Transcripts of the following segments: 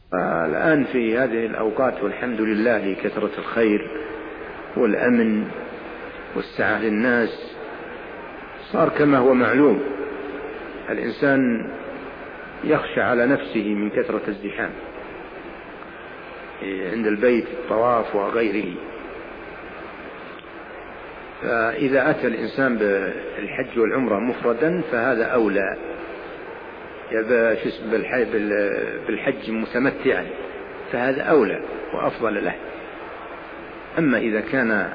الآن في هذه الأوقات والحمد لله لكثرة الخير والأمن والسعة للناس صار كما هو معلوم الإنسان يخشى على نفسه من كثرة الزحام عند البيت الطواف وغيره. فإذا أتى الإنسان بالحج والعمرة مفردا فهذا أولى بالحج متمتعا فهذا أولى وأفضل له. أما إذا كان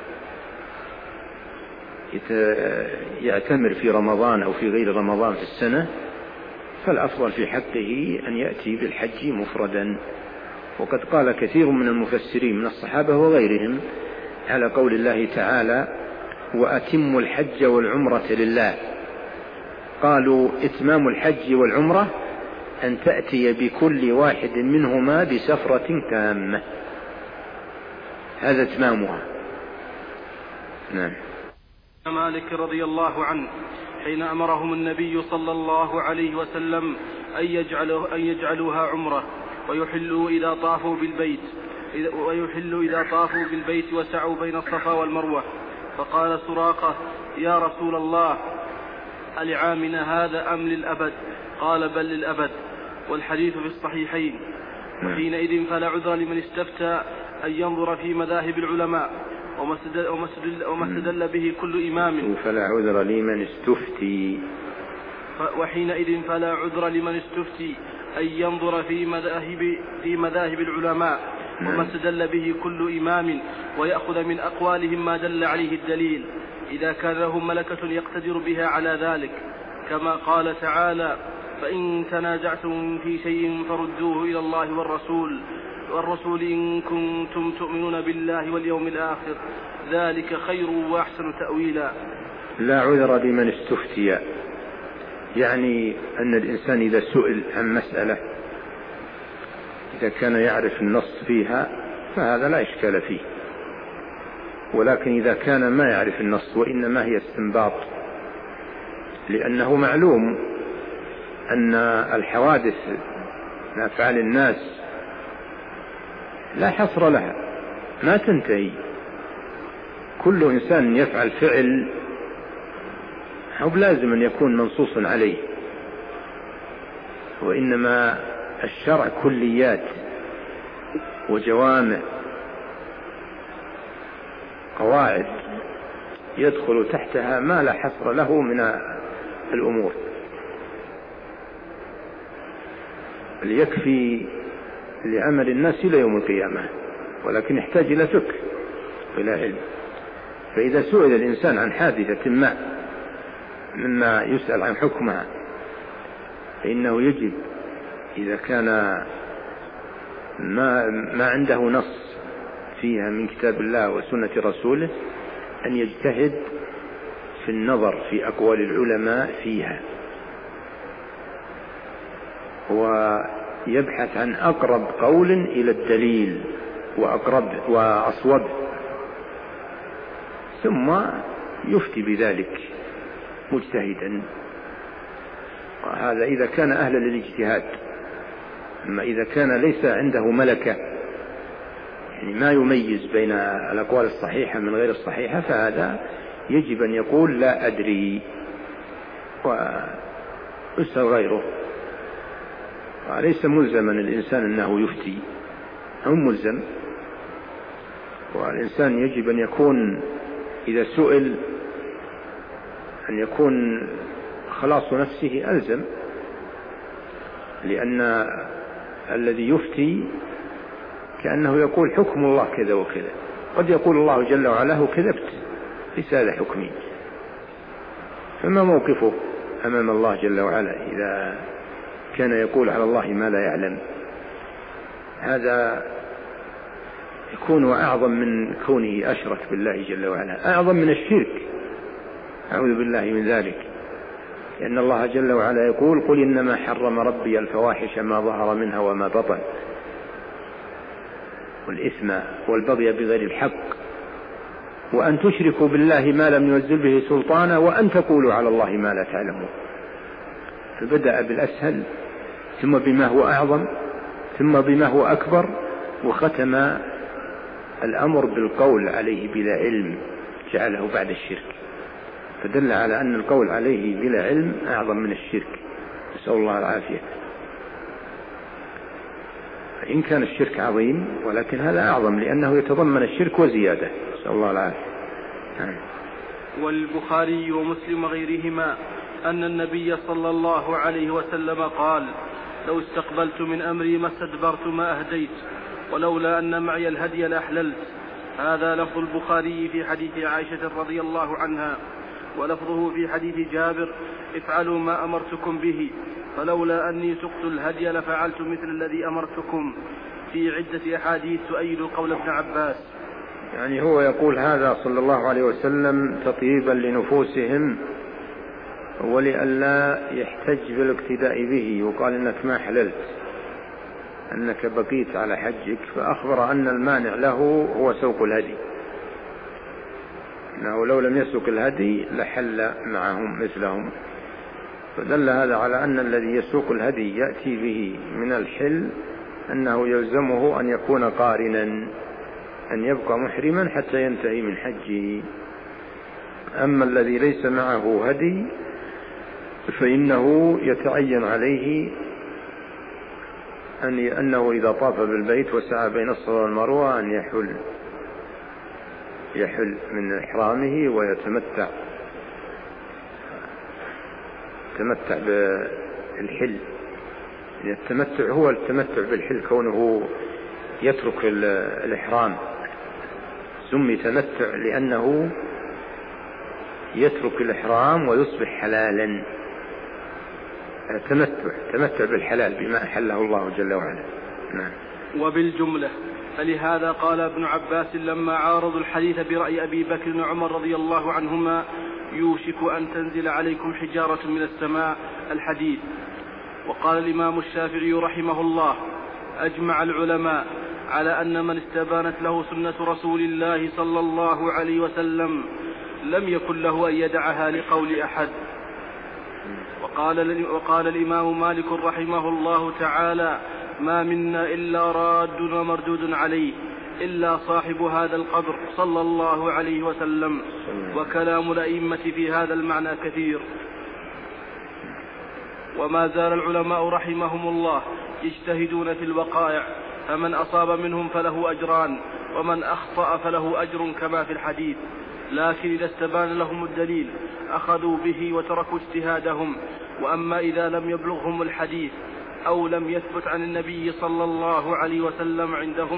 يعتمر في رمضان أو في غير رمضان في السنة فالأفضل في حقه أن يأتي بالحج مفردا. وقد قال كثير من المفسرين من الصحابة وغيرهم على قول الله تعالى وأتموا الحج والعمرة لله، قالوا إتمام الحج والعمرة أن تأتي بكل واحد منهما بسفرة تامة، هذا إتمامها. نعم. مالك رضي الله عنه حين أمرهم النبي صلى الله عليه وسلم أن يجعلوها عمرة ويحلوا إذا طافوا بالبيت وسعوا بين الصفا والمروة، فقال سراقة يا رسول الله ألعامنا هذا أم للأبد؟ قال بل للأبد، والحديث في الصحيحين. وحينئذ فلا عذر لمن استفتى أن ينظر في مذاهب العلماء وما استدل به كل إمام. فلا عذر لمن استفتي. وحينئذ فلا عذر لمن استفتي أن ينظر في مذاهب العلماء وما استدل به كل إمام ويأخذ من أقوالهم ما دل عليه الدليل إذا كان لهم ملكة يقتدر بها على ذلك، كما قال تعالى فإن تنازعتم في شيء فردوه إلى الله والرسول إن كنتم تؤمنون بالله واليوم الآخر ذلك خير وأحسن تأويلا. لا عذر لمن استفتي، يعني أن الإنسان إذا سئل عن مسألة إذا كان يعرف النص فيها فهذا لا إشكال فيه، ولكن إذا كان ما يعرف النص وإنما هي استنباط، لأنه معلوم أن الحوادث من أفعال الناس لا حصر لها ما تنتهي، كل إنسان يفعل فعل هو لازم أن يكون منصوص عليه، وإنما الشرع كليات وجوامع قواعد يدخل تحتها ما لا حصر له من الأمور. ليكفي لعمل الناس إلى يوم القيامة، ولكن يحتاج إلى فقه وإلى علم. فإذا سئل الإنسان عن حادثة ما مما يسأل عن حكمها فإنه يجب إذا كان ما عنده نص فيها من كتاب الله وسنة رسوله أن يجتهد في النظر في أقوال العلماء فيها ويبحث عن أقرب قول إلى الدليل وأصوب، ثم يفتي بذلك مجتهدا. وهذا إذا كان أهلا للاجتهاد. أما إذا كان ليس عنده ملكة يعني ما يميز بين الأقوال الصحيحة من غير الصحيحة فهذا يجب أن يقول لا أدري ويسأل غيره، وليس ملزما الإنسان أنه يفتي، هو ملزم. والإنسان يجب أن يكون إذا سئل أن يكون خلاص نفسه ألزم، لأن الذي يفتي كأنه يقول حكم الله كذا وكذا، قد يقول الله جل وعلا هو كذبت ليس هذا حكمي، فما موقفه أمام الله جل وعلا إذا كان يقول على الله ما لا يعلم؟ هذا يكون أعظم من كونه أشرك بالله جل وعلا، أعظم من الشرك، أعوذ بالله من ذلك. لأن الله جل وعلا يقول قل إنما حرم ربي الفواحش ما ظهر منها وما بطن والإثم والبغي بغير الحق وأن تشركوا بالله ما لم ينزل به سلطانا وأن تقولوا على الله ما لا تعلمون. فبدأ بالأسهل ثم بما هو أعظم ثم بما هو أكبر، وختم الأمر بالقول عليه بلا علم جعله بعد الشرك، فدل على أن القول عليه بلا علم أعظم من الشرك، نسأل الله العافية. إن كان الشرك عظيم، ولكن هذا أعظم لأنه يتضمن الشرك وزيادة، نسأل الله العافية. والبخاري ومسلم وغيرهما أن النبي صلى الله عليه وسلم قال: لو استقبلت من أمري ما استدبرت ما أهديت، ولولا أن معي الهدي لأحللت. هذا لفظ البخاري في حديث عائشة رضي الله عنها، ولفظه في حديث جابر: افعلوا ما أمرتكم به، فلولا أني سقت الهدي لفعلت مثل الذي أمرتكم، في عدة أحاديث تؤيد قول ابن عباس. يعني هو يقول هذا صلى الله عليه وسلم تطيبا لنفوسهم ولئلا يحتج بالاقتداء به، وقال إنك ما حللت، أنك بقيت على حجك، فأخبر أن المانع له هو سوق الهدي، أنه لو لم يسوق الهدي لحل معهم مثلهم، فدل هذا على أن الذي يسوق الهدي يأتي به من الحل أنه يلزمه أن يكون قارنا، أن يبقى محرما حتى ينتهي من حجه. أما الذي ليس معه هدي فإنه يتعين عليه أنه إذا طاف بالبيت وسعى بين الصفا والمروة أن يحل من إحرامه ويتمتع بالحل. التمتع هو التمتع بالحل، كونه يترك الإحرام سمي تمتع لأنه يترك الإحرام ويصبح حلالا. تمتع بالحلال بما أحله الله جل وعلا. نعم. وبالجملة فلهذا قال ابن عباس لما عارضوا الحديث برأي أبي بكر وعمر رضي الله عنهما: يوشك أن تنزل عليكم حجارة من السماء، الحديث. وقال الإمام الشافعي رحمه الله: أجمع العلماء على أن من استبانت له سنة رسول الله صلى الله عليه وسلم لم يكن له أن يدعها لقول أحد. وقال الإمام مالك رحمه الله تعالى: ما منا إلا راد ومردود عليه إلا صاحب هذا القبر صلى الله عليه وسلم. وكلام الأئمة في هذا المعنى كثير. وما زال العلماء رحمهم الله يجتهدون في الوقائع، فمن أصاب منهم فله أجران، ومن أخطأ فله أجر كما في الحديث. لكن إذا استبان لهم الدليل أخذوا به وتركوا اجتهادهم. وأما إذا لم يبلغهم الحديث أو لم يثبت عن النبي صلى الله عليه وسلم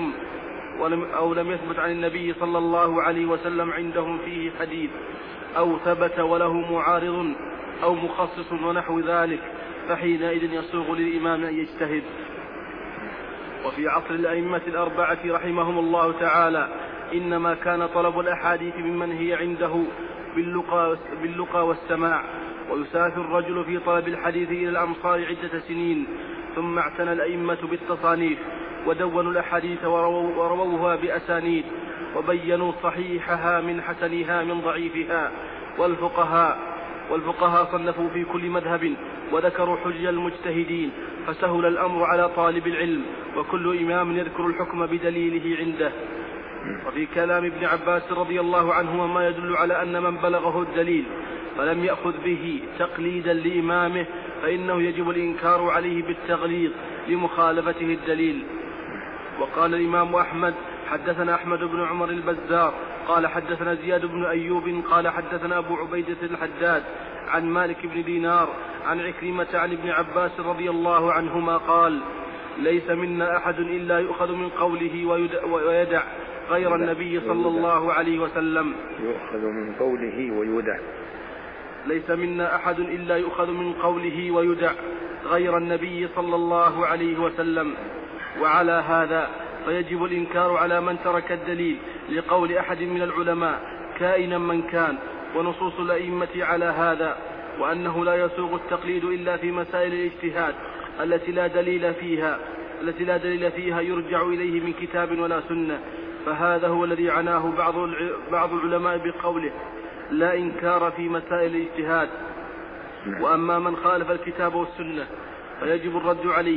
عندهم فيه حديث، أو ثبت وله معارض أو مخصص ونحو ذلك، فحينئذ يسوغ للإمام أن يجتهد. وفي عصر الأئمة الأربعة رحمهم الله تعالى إنما كان طلب الأحاديث ممن هي عنده باللقى والسماع، ويسافر الرجل في طلب الحديث إلى الأمصار عدة سنين، ثم اعتنى الأئمة بالتصانيف ودونوا الأحاديث ورووها بأسانيد، وبينوا صحيحها من حسنها من ضعيفها. والفقهاء صنفوا في كل مذهب وذكروا حجج المجتهدين، فسهل الأمر على طالب العلم، وكل إمام يذكر الحكم بدليله عنده. وفي كلام ابن عباس رضي الله عنهما ما يدل على أن من بلغه الدليل فلم يأخذ به تقليدا لإمامه فإنه يجب الإنكار عليه بالتغليظ لمخالفته الدليل. وقال الإمام أحمد: حدثنا أحمد بن عمر البزار قال حدثنا زياد بن أيوب قال حدثنا أبو عبيدة الحداد عن مالك بن دينار عن عكرمة عن ابن عباس رضي الله عنهما قال: ليس منا أحد إلا يؤخذ من قوله ويدع غير النبي صلى الله عليه وسلم. يؤخذ من قوله ويدع. ليس منا أحد إلا يؤخذ من قوله ويدع غير النبي صلى الله عليه وسلم. وعلى هذا فيجب الإنكار على من ترك الدليل لقول أحد من العلماء كائنا من كان، ونصوص الأئمة على هذا، وأنه لا يسوغ التقليد إلا في مسائل الاجتهاد التي لا دليل فيها يرجع إليه من كتاب ولا سنة. فهذا هو الذي عناه بعض العلماء بقوله: لا إنكار في مسائل الاجتهاد. وأما من خالف الكتاب والسنة فيجب الرد عليه،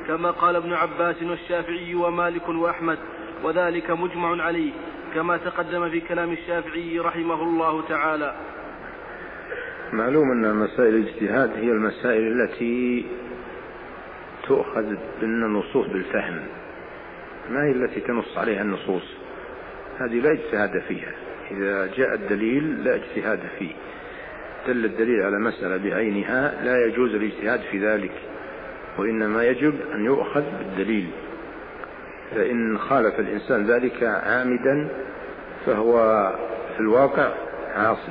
كما قال ابن عباس والشافعي ومالك وأحمد، وذلك مجمع عليه كما تقدم في كلام الشافعي رحمه الله تعالى. معلوم أن مسائل الاجتهاد هي المسائل التي تؤخذ من النصوص بالفهم، ما هي التي تنص عليها النصوص، هذه لا اجتهاد فيها. إذا جاء الدليل لا اجتهاد فيه، دل الدليل على مسألة بعينها لا يجوز الاجتهاد في ذلك، وإنما يجب أن يؤخذ بالدليل. فإن خالف الإنسان ذلك عامدا فهو في الواقع عاصٍ،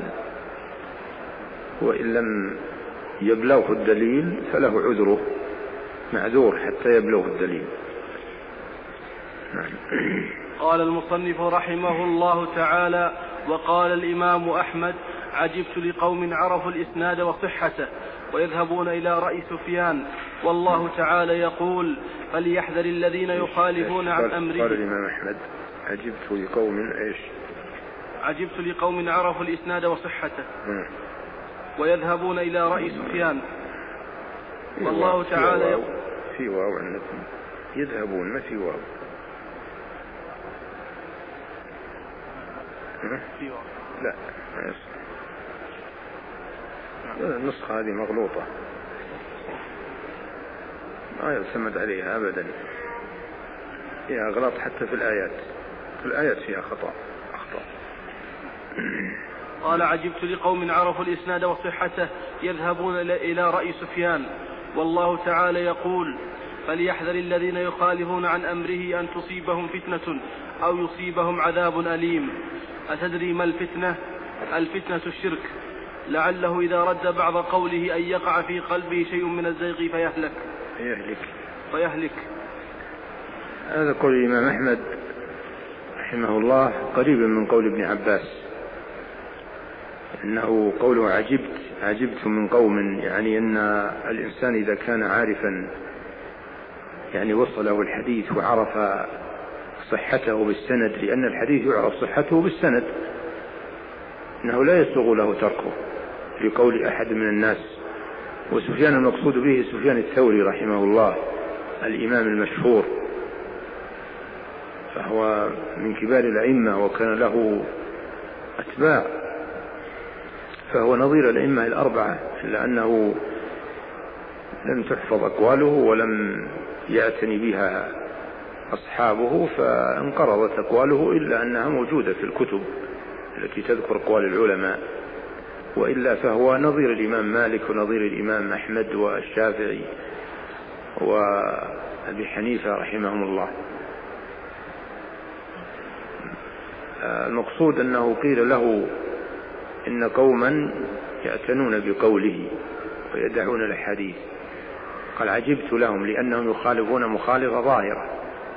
وإن لم يبلغه الدليل فله عذره، معذور حتى يبلغ الدليل. قال المصنف رحمه الله تعالى: وقال الإمام أحمد: عجبت لقوم عرفوا الإسناد وصحته ويذهبون إلى رأي سفيان، والله تعالى يقول: فليحذر الذين يخالفون عن أمره. قال الإمام أحمد: عجبت لقوم إيش؟ عجبت لقوم عرفوا الإسناد وصحته ويذهبون إلى رأي سفيان، والله تعالى يقول. في واو عندكم يذهبون، ما في واو. لا ما يصح، النسخة هذه مغلوطة ما يعتمد عليها أبدا، فيها غلط حتى في الآيات فيها أخطاء. قال: عجبت لقوم عرفوا الإسناد وصحته يذهبون إلى رأي سفيان، والله تعالى يقول: فليحذر الذين يخالفون عن أمره أن تصيبهم فتنة أو يصيبهم عذاب أليم. أتدري ما الفتنة؟ الفتنة الشرك، لعله إذا رد بعض قوله أن يقع في قلبه شيء من الزيغ فيهلك. هذا قول الإمام أحمد رحمه الله قريب من قول ابن عباس، إنه قوله عجبت من قوم، يعني أن الإنسان إذا كان عارفا، يعني وصله الحديث وعرف صحته بالسند، لأن الحديث يعرف صحته بالسند، إنه لا يسوغ له تركه لقول أحد من الناس. وسفيان المقصود به سفيان الثوري رحمه الله، الإمام المشهور، فهو من كبار الأئمة وكان له أتباع، فهو نظير الأئمة الأربعة، إلا أنه لم تحفظ أقواله ولم يعتني بها أصحابه، فانقرضت أقواله، إلا أنها موجودة في الكتب التي تذكر أقوال العلماء، وإلا فهو نظير الإمام مالك ونظير الإمام أحمد والشافعي وأبي حنيفة رحمهم الله. المقصود أنه قيل له إن قوما يعتنون بقوله ويدعون الحديث، قال: عجبت لهم لأنهم يخالفون مخالفة ظاهرة.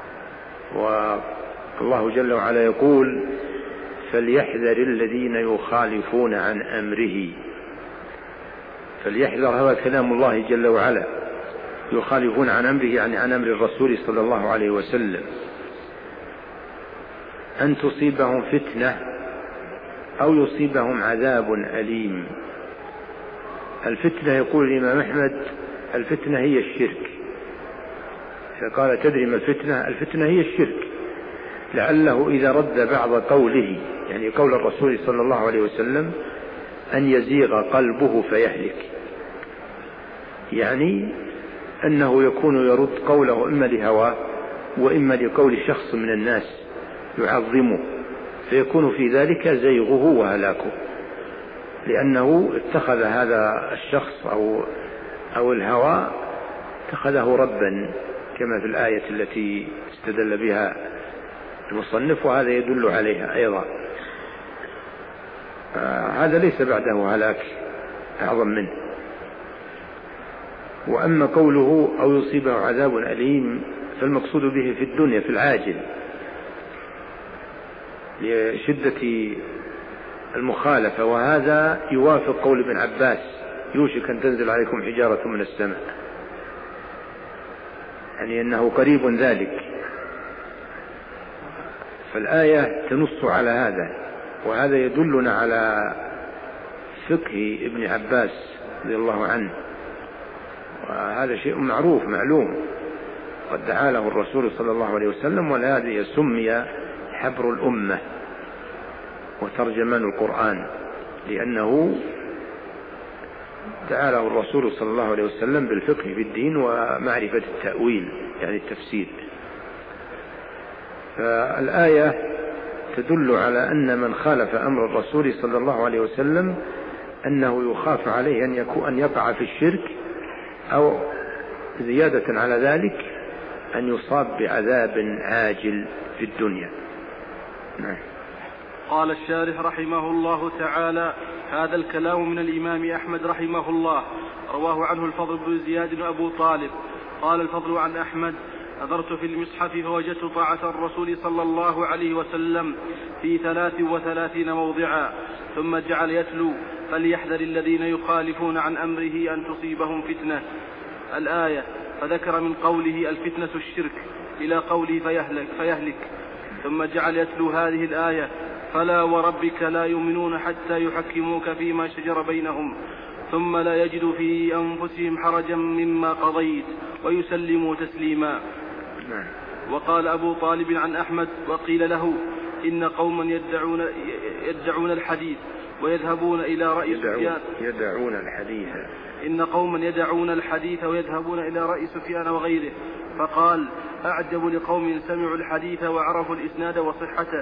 والله جل وعلا يقول: فليحذر الذين يخالفون عن أمره. فليحذر، هذا كلام الله جل وعلا، يخالفون عن أمره يعني عن أمر الرسول صلى الله عليه وسلم، أن تصيبهم فتنة أو يصيبهم عذاب أليم. الفتنة يقول الإمام أحمد: الفتنة هي الشرك. فقال: تدري ما الفتنة؟ الفتنة هي الشرك، لعله إذا رد بعض قوله، يعني قول الرسول صلى الله عليه وسلم، أن يزيغ قلبه فيهلك، يعني أنه يكون يرد قوله إما لهواه وإما لقول شخص من الناس يعظمه، فيكون في ذلك زيغه وهلاكه، لأنه اتخذ هذا الشخص أو الهوى اتخذه ربا، كما في الآية التي استدل بها المصنف، وهذا يدل عليها أيضا. هذا ليس بعده هلاك أعظم منه. وأما قوله أو يصيبه عذاب أليم فالمقصود به في الدنيا في العاجل، لشدة المخالفة، وهذا يوافق قول ابن عباس: يوشك أن تنزل عليكم حجارة من السماء، يعني أنه قريب ذلك. فالآية تنص على هذا، وهذا يدلنا على فقه ابن عباس رضي الله عنه، وهذا شيء معروف معلوم، قد دعا له الرسول صلى الله عليه وسلم، ولهذا سمي حبر الأمة وترجمان القرآن، لأنه دعا له الرسول صلى الله عليه وسلم بالفقه في الدين ومعرفة التأويل يعني التفسير. فالآية تدل على أن من خالف أمر الرسول صلى الله عليه وسلم أنه يخاف عليه أن يقع في الشرك، أو زيادة على ذلك أن يصاب بعذاب عاجل في الدنيا. نعم. قال الشارح رحمه الله تعالى: هذا الكلام من الإمام أحمد رحمه الله، رواه عنه الفضل بن زياد وأبو طالب. قال الفضل عن أحمد: نظرت في المصحف فوجدت طاعة الرسول صلى الله عليه وسلم في 33 موضعا، ثم جعل يتلو: فليحذر الذين يخالفون عن أمره أن تصيبهم فتنة، الآية، فذكر من قوله الفتنة الشرك إلى قوله فيهلك، ثم جعل يتلو هذه الآية: فلا وربك لا يؤمنون حتى يحكموك فيما شجر بينهم ثم لا يجدوا في أنفسهم حرجا مما قضيت ويسلموا تسليما. وقال أبو طالب عن أحمد: وقيل له: إن قوما يدعون الحديث ويذهبون إلى رأي سفيان إن قوما يدعون الحديث ويذهبون إلى رأي سفيان وغيره، فقال: أعجب لقوم سمعوا الحديث وعرفوا الإسناد وصحته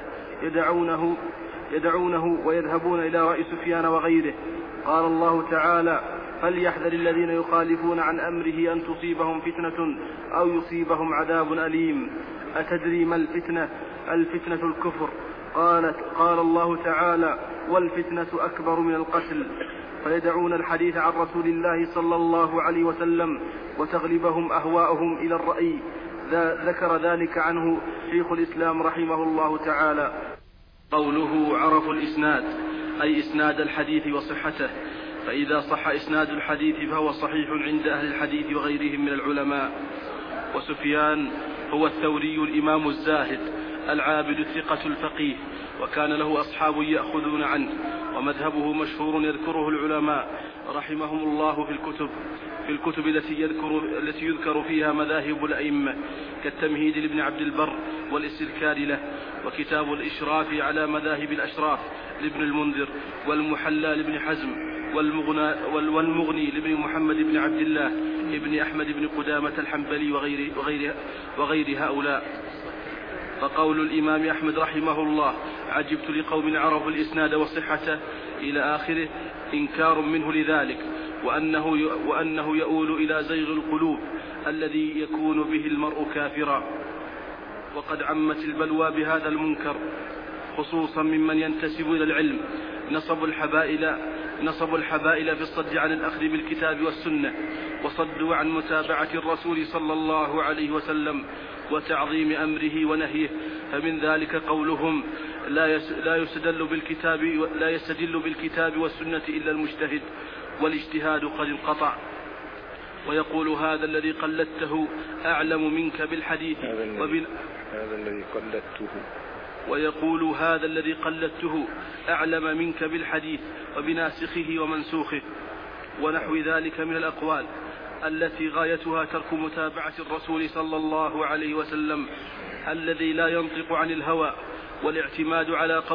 يدعونه ويذهبون إلى رأي سفيان وغيره. قال الله تعالى: فليحذر الذين يخالفون عن أمره أن تصيبهم فتنة أو يصيبهم عذاب أليم. أتدري ما الفتنة؟ الفتنة الكفر. قال الله تعالى: والفتنة أكبر من القتل. فيدعون الحديث عن رسول الله صلى الله عليه وسلم وتغلبهم أهواؤهم إلى الرأي. ذكر ذلك عنه شيخ الإسلام رحمه الله تعالى. قوله عرفوا الإسناد أي إسناد الحديث وصحته، فإذا صح إسناد الحديث فهو صحيح عند أهل الحديث وغيرهم من العلماء. وسفيان هو الثوري الإمام الزاهد العابد الثقة الفقيه، وكان له أصحاب يأخذون عنه، ومذهبه مشهور يذكره العلماء رحمهم الله في الكتب التي يذكر فيها مذاهب الأئمة، كالتمهيد لابن عبد البر والاستذكار له، وكتاب الإشراف على مذاهب الأشراف لابن المنذر، والمحلى لابن حزم، والمغني لابن محمد بن عبد الله ابن أحمد بن قدامة الحنبلي وغير هؤلاء. فقول الإمام أحمد رحمه الله: عجبت لقوم عرفوا الإسناد وصحته إلى آخره، إنكار منه لذلك، وأنه يؤول إلى زيغ القلوب الذي يكون به المرء كافرا. وقد عمت البلوى بهذا المنكر، خصوصا ممن ينتسب إلى العلم، نصبوا الحبائل في الصد عن الأخذ بالكتاب والسنة، وصدوا عن متابعة الرسول صلى الله عليه وسلم وتعظيم أمره ونهيه. فمن ذلك قولهم: لا يستدل بالكتاب والسنة إلا المجتهد، والاجتهاد قد انقطع. ويقول: هذا الذي قلدته أعلم منك بالحديث أعلم منك بالحديث وبناسخه ومنسوخه، ونحو ذلك من الأقوال التي غايتها ترك متابعة الرسول صلى الله عليه وسلم الذي لا ينطق عن الهوى، والاعتماد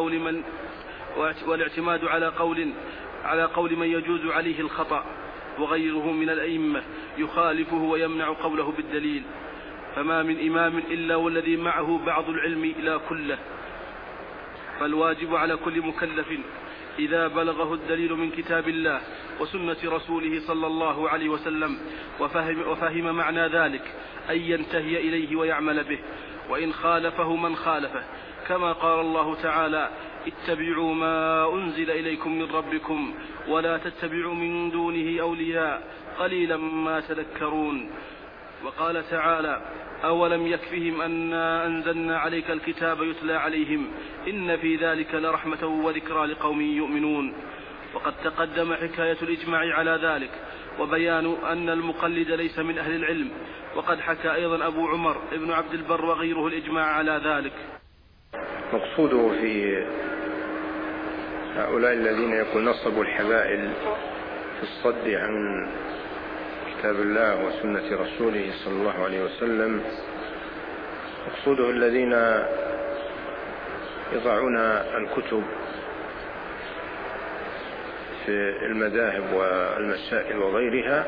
على قول من يجوز عليه الخطأ، وغيره من الأئمة يخالفه ويمنع قوله بالدليل. فما من إمام إلا والذي معه بعض العلم لا كله. فالواجب على كل مكلف إذا بلغه الدليل من كتاب الله وسنة رسوله صلى الله عليه وسلم وفهم معنى ذلك أن ينتهي إليه ويعمل به، وإن خالفه من خالفه، كما قال الله تعالى: اتبعوا ما أنزل إليكم من ربكم ولا تتبعوا من دونه أولياء قليلا ما تذكرون. وقال تعالى: أولم يكفهم أنا أنزلنا عليك الكتاب يتلى عليهم إن في ذلك لرحمة وذكرى لقوم يؤمنون. وقد تقدم حكاية الإجماع على ذلك، وبيان أن المقلد ليس من أهل العلم، وقد حكى أيضا أبو عمر ابن عبد البر وغيره الإجماع على ذلك. مقصوده في هؤلاء الذين يقول نصبوا الحبائل في الصد عن كتاب الله وسنة رسوله صلى الله عليه وسلم مقصوده الذين يضعون الكتب في المذاهب والمسائل وغيرها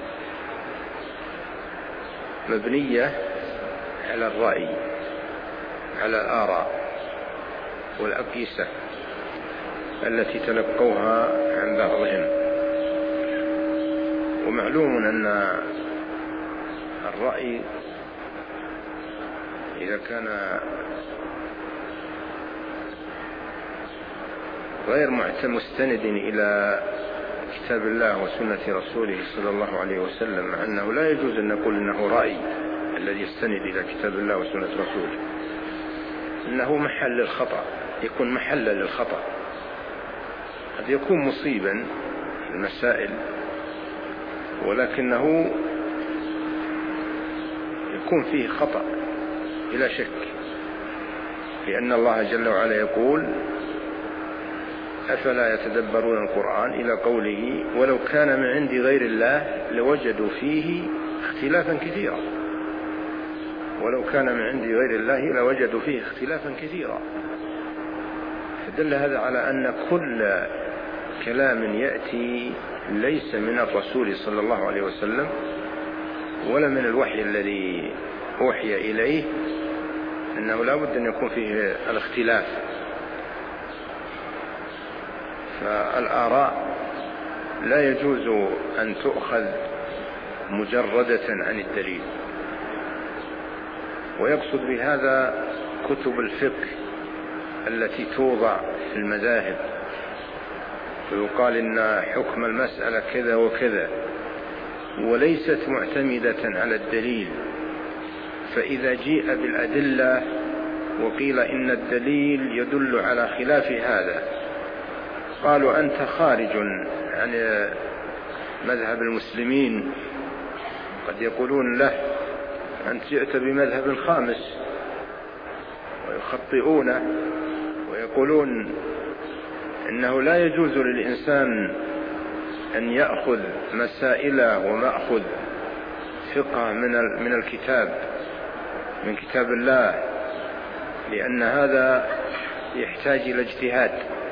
مبنية على الرأي، على الآراء والأقيسة التي تلقوها عن بعضهم. ومعلوم أن الرأي إذا كان غير مستند إلى كتاب الله وسنة رسوله صلى الله عليه وسلم، مع أنه لا يجوز أن نقول أنه رأي الذي يستند إلى كتاب الله وسنة رسوله، إنه محل للخطأ، يكون محلا للخطأ، قد يكون مصيبا في المسائل ولكنه يكون فيه خطأ بلا شك، لأن الله جل وعلا يقول: أفلا يتدبرون القرآن، إلى قوله: ولو كان من عند غير الله لوجدوا فيه اختلافا كثيرا. ولو كان من عند غير الله لوجدوا فيه اختلافا كثيرا. فدل هذا على أن كل كلام يأتي ليس من الرسول صلى الله عليه وسلم ولا من الوحي الذي أوحي إليه، أنه لا بد أن يكون فيه الاختلاف. فالآراء لا يجوز أن تؤخذ مجردة عن الدليل، ويقصد بهذا كتب الفقه التي توضع في المذاهب ويقال إن حكم المسألة كذا وكذا، وليست معتمدة على الدليل. فإذا جيء بالأدلة وقيل إن الدليل يدل على خلاف هذا، قالوا: أنت خارج عن مذهب المسلمين. قد يقولون له: أنت جئت بمذهب خامس، ويخطئونه ويقولون إنه لا يجوز للإنسان أن يأخذ مسائله ومأخذ فقه من الكتاب، من كتاب الله، لأن هذا يحتاج إلى اجتهاد،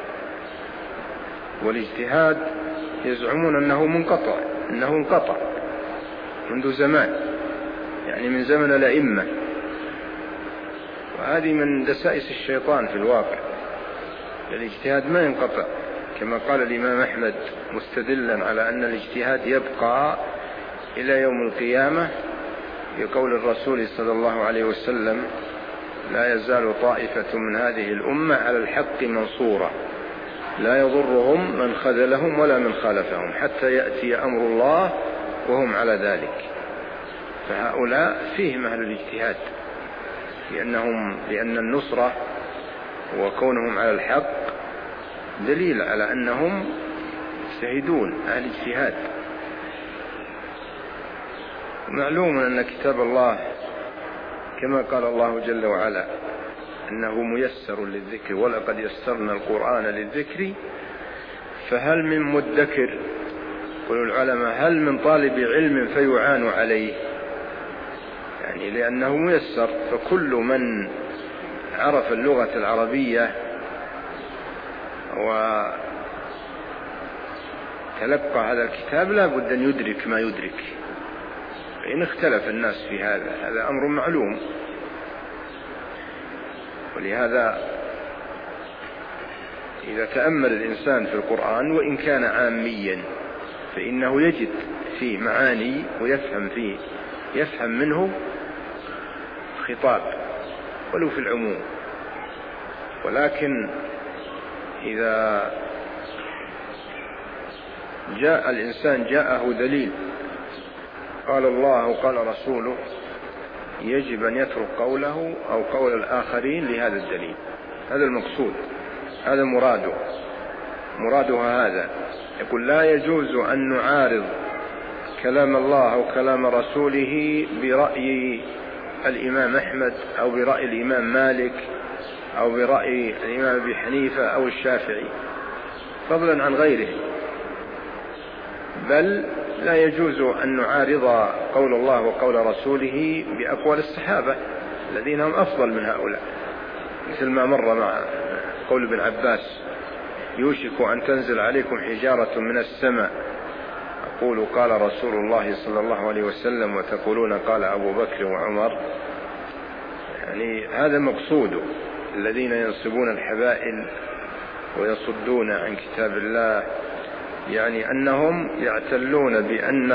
والاجتهاد يزعمون أنه منقطع، أنه انقطع منذ زمان، يعني من زمن الأئمة. وهذه من دسائس الشيطان في الواقع. الاجتهاد ما ينقطع، كما قال الإمام أحمد مستدلا على أن الاجتهاد يبقى إلى يوم القيامة، بقول الرسول صلى الله عليه وسلم: لا يزال طائفة من هذه الأمة على الحق منصورة، لا يضرهم من خذلهم ولا من خالفهم حتى يأتي أمر الله وهم على ذلك. فهؤلاء فيهم أهل الاجتهاد، لأن النصرة وكونهم على الحق دليل على أنهم يجتهدون، أهل اجتهاد. معلوم أن كتاب الله كما قال الله جل وعلا أنه ميسر للذكر، ولقد يسرنا القرآن للذكر فهل من مدكر. قالوا العلماء: هل من طالب علم فيعان عليه، يعني لأنه ميسر، فكل من عرف اللغة العربية وتلقى هذا الكتاب لا بد أن يدرك ما يدرك، فإن اختلف الناس في هذا أمر معلوم. ولهذا إذا تأمل الإنسان في القرآن وإن كان عاميا فإنه يجد فيه معاني يفهم منه خطاب ولو في العموم. ولكن إذا جاء الإنسان جاءه دليل قال الله أو قال رسوله، يجب أن يترك قوله أو قول الآخرين لهذا الدليل. هذا المقصود، هذا مرادها هذا. يقول: لا يجوز أن نعارض كلام الله أو كلام رسوله برأي الإمام أحمد أو برأي الإمام مالك أو برأي الإمام أبي حنيفة أو الشافعي، فضلا عن غيره. بل لا يجوز أن نعارض قول الله وقول رسوله بأقوال الصحابة، الذين هم أفضل من هؤلاء، مثل ما مر مع قول ابن عباس: يوشك أن تنزل عليكم حجارة من السماء أقول قال رسول الله صلى الله عليه وسلم وتقولون قال أبو بكر وعمر. يعني هذا مقصوده، الذين ينصبون الحبائل ويصدون عن كتاب الله، يعني أنهم يعتلون بأن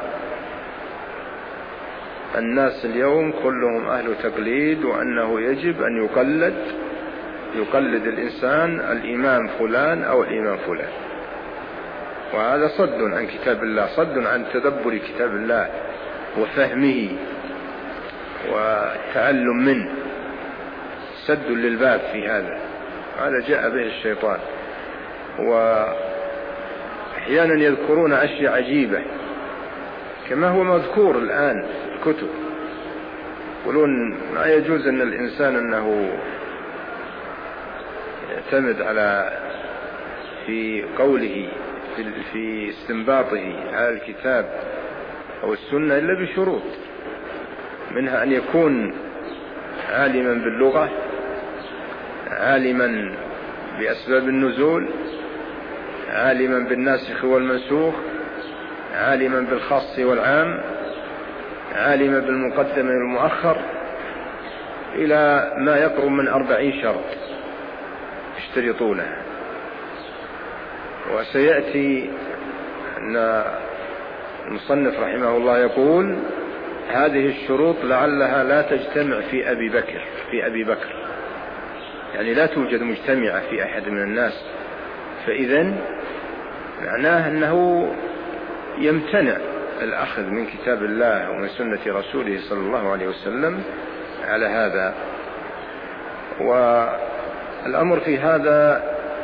الناس اليوم كلهم أهل تقليد، وأنه يجب أن يقلد الإنسان الإمام فلان أو الإمام فلان. وهذا صد عن كتاب الله، صد عن تدبر كتاب الله وفهمه والتعلم منه، سد للباب في هذا جاء به الشيطان. وأحيانا يذكرون أشياء عجيبة كما هو مذكور الآن في الكتب، يقولون ما يجوز أن الإنسان أنه يعتمد في قوله في استنباطه على الكتاب أو السنة إلا بشروط، منها أن يكون عالما باللغة، عالما بأسباب النزول، عالما بالناسخ والمنسوخ، عالما بالخاص والعام، عالما بالمقدم والمؤخر، إلى ما يقرب من 40 شرط يشترطونه. وسيأتي أن المصنف رحمه الله يقول: هذه الشروط لعلها لا تجتمع في أبي بكر، يعني لا توجد مجتمعة في أحد من الناس، فإذن معناه أنه يمتنع الأخذ من كتاب الله ومن سنة رسوله صلى الله عليه وسلم على هذا. والأمر في هذا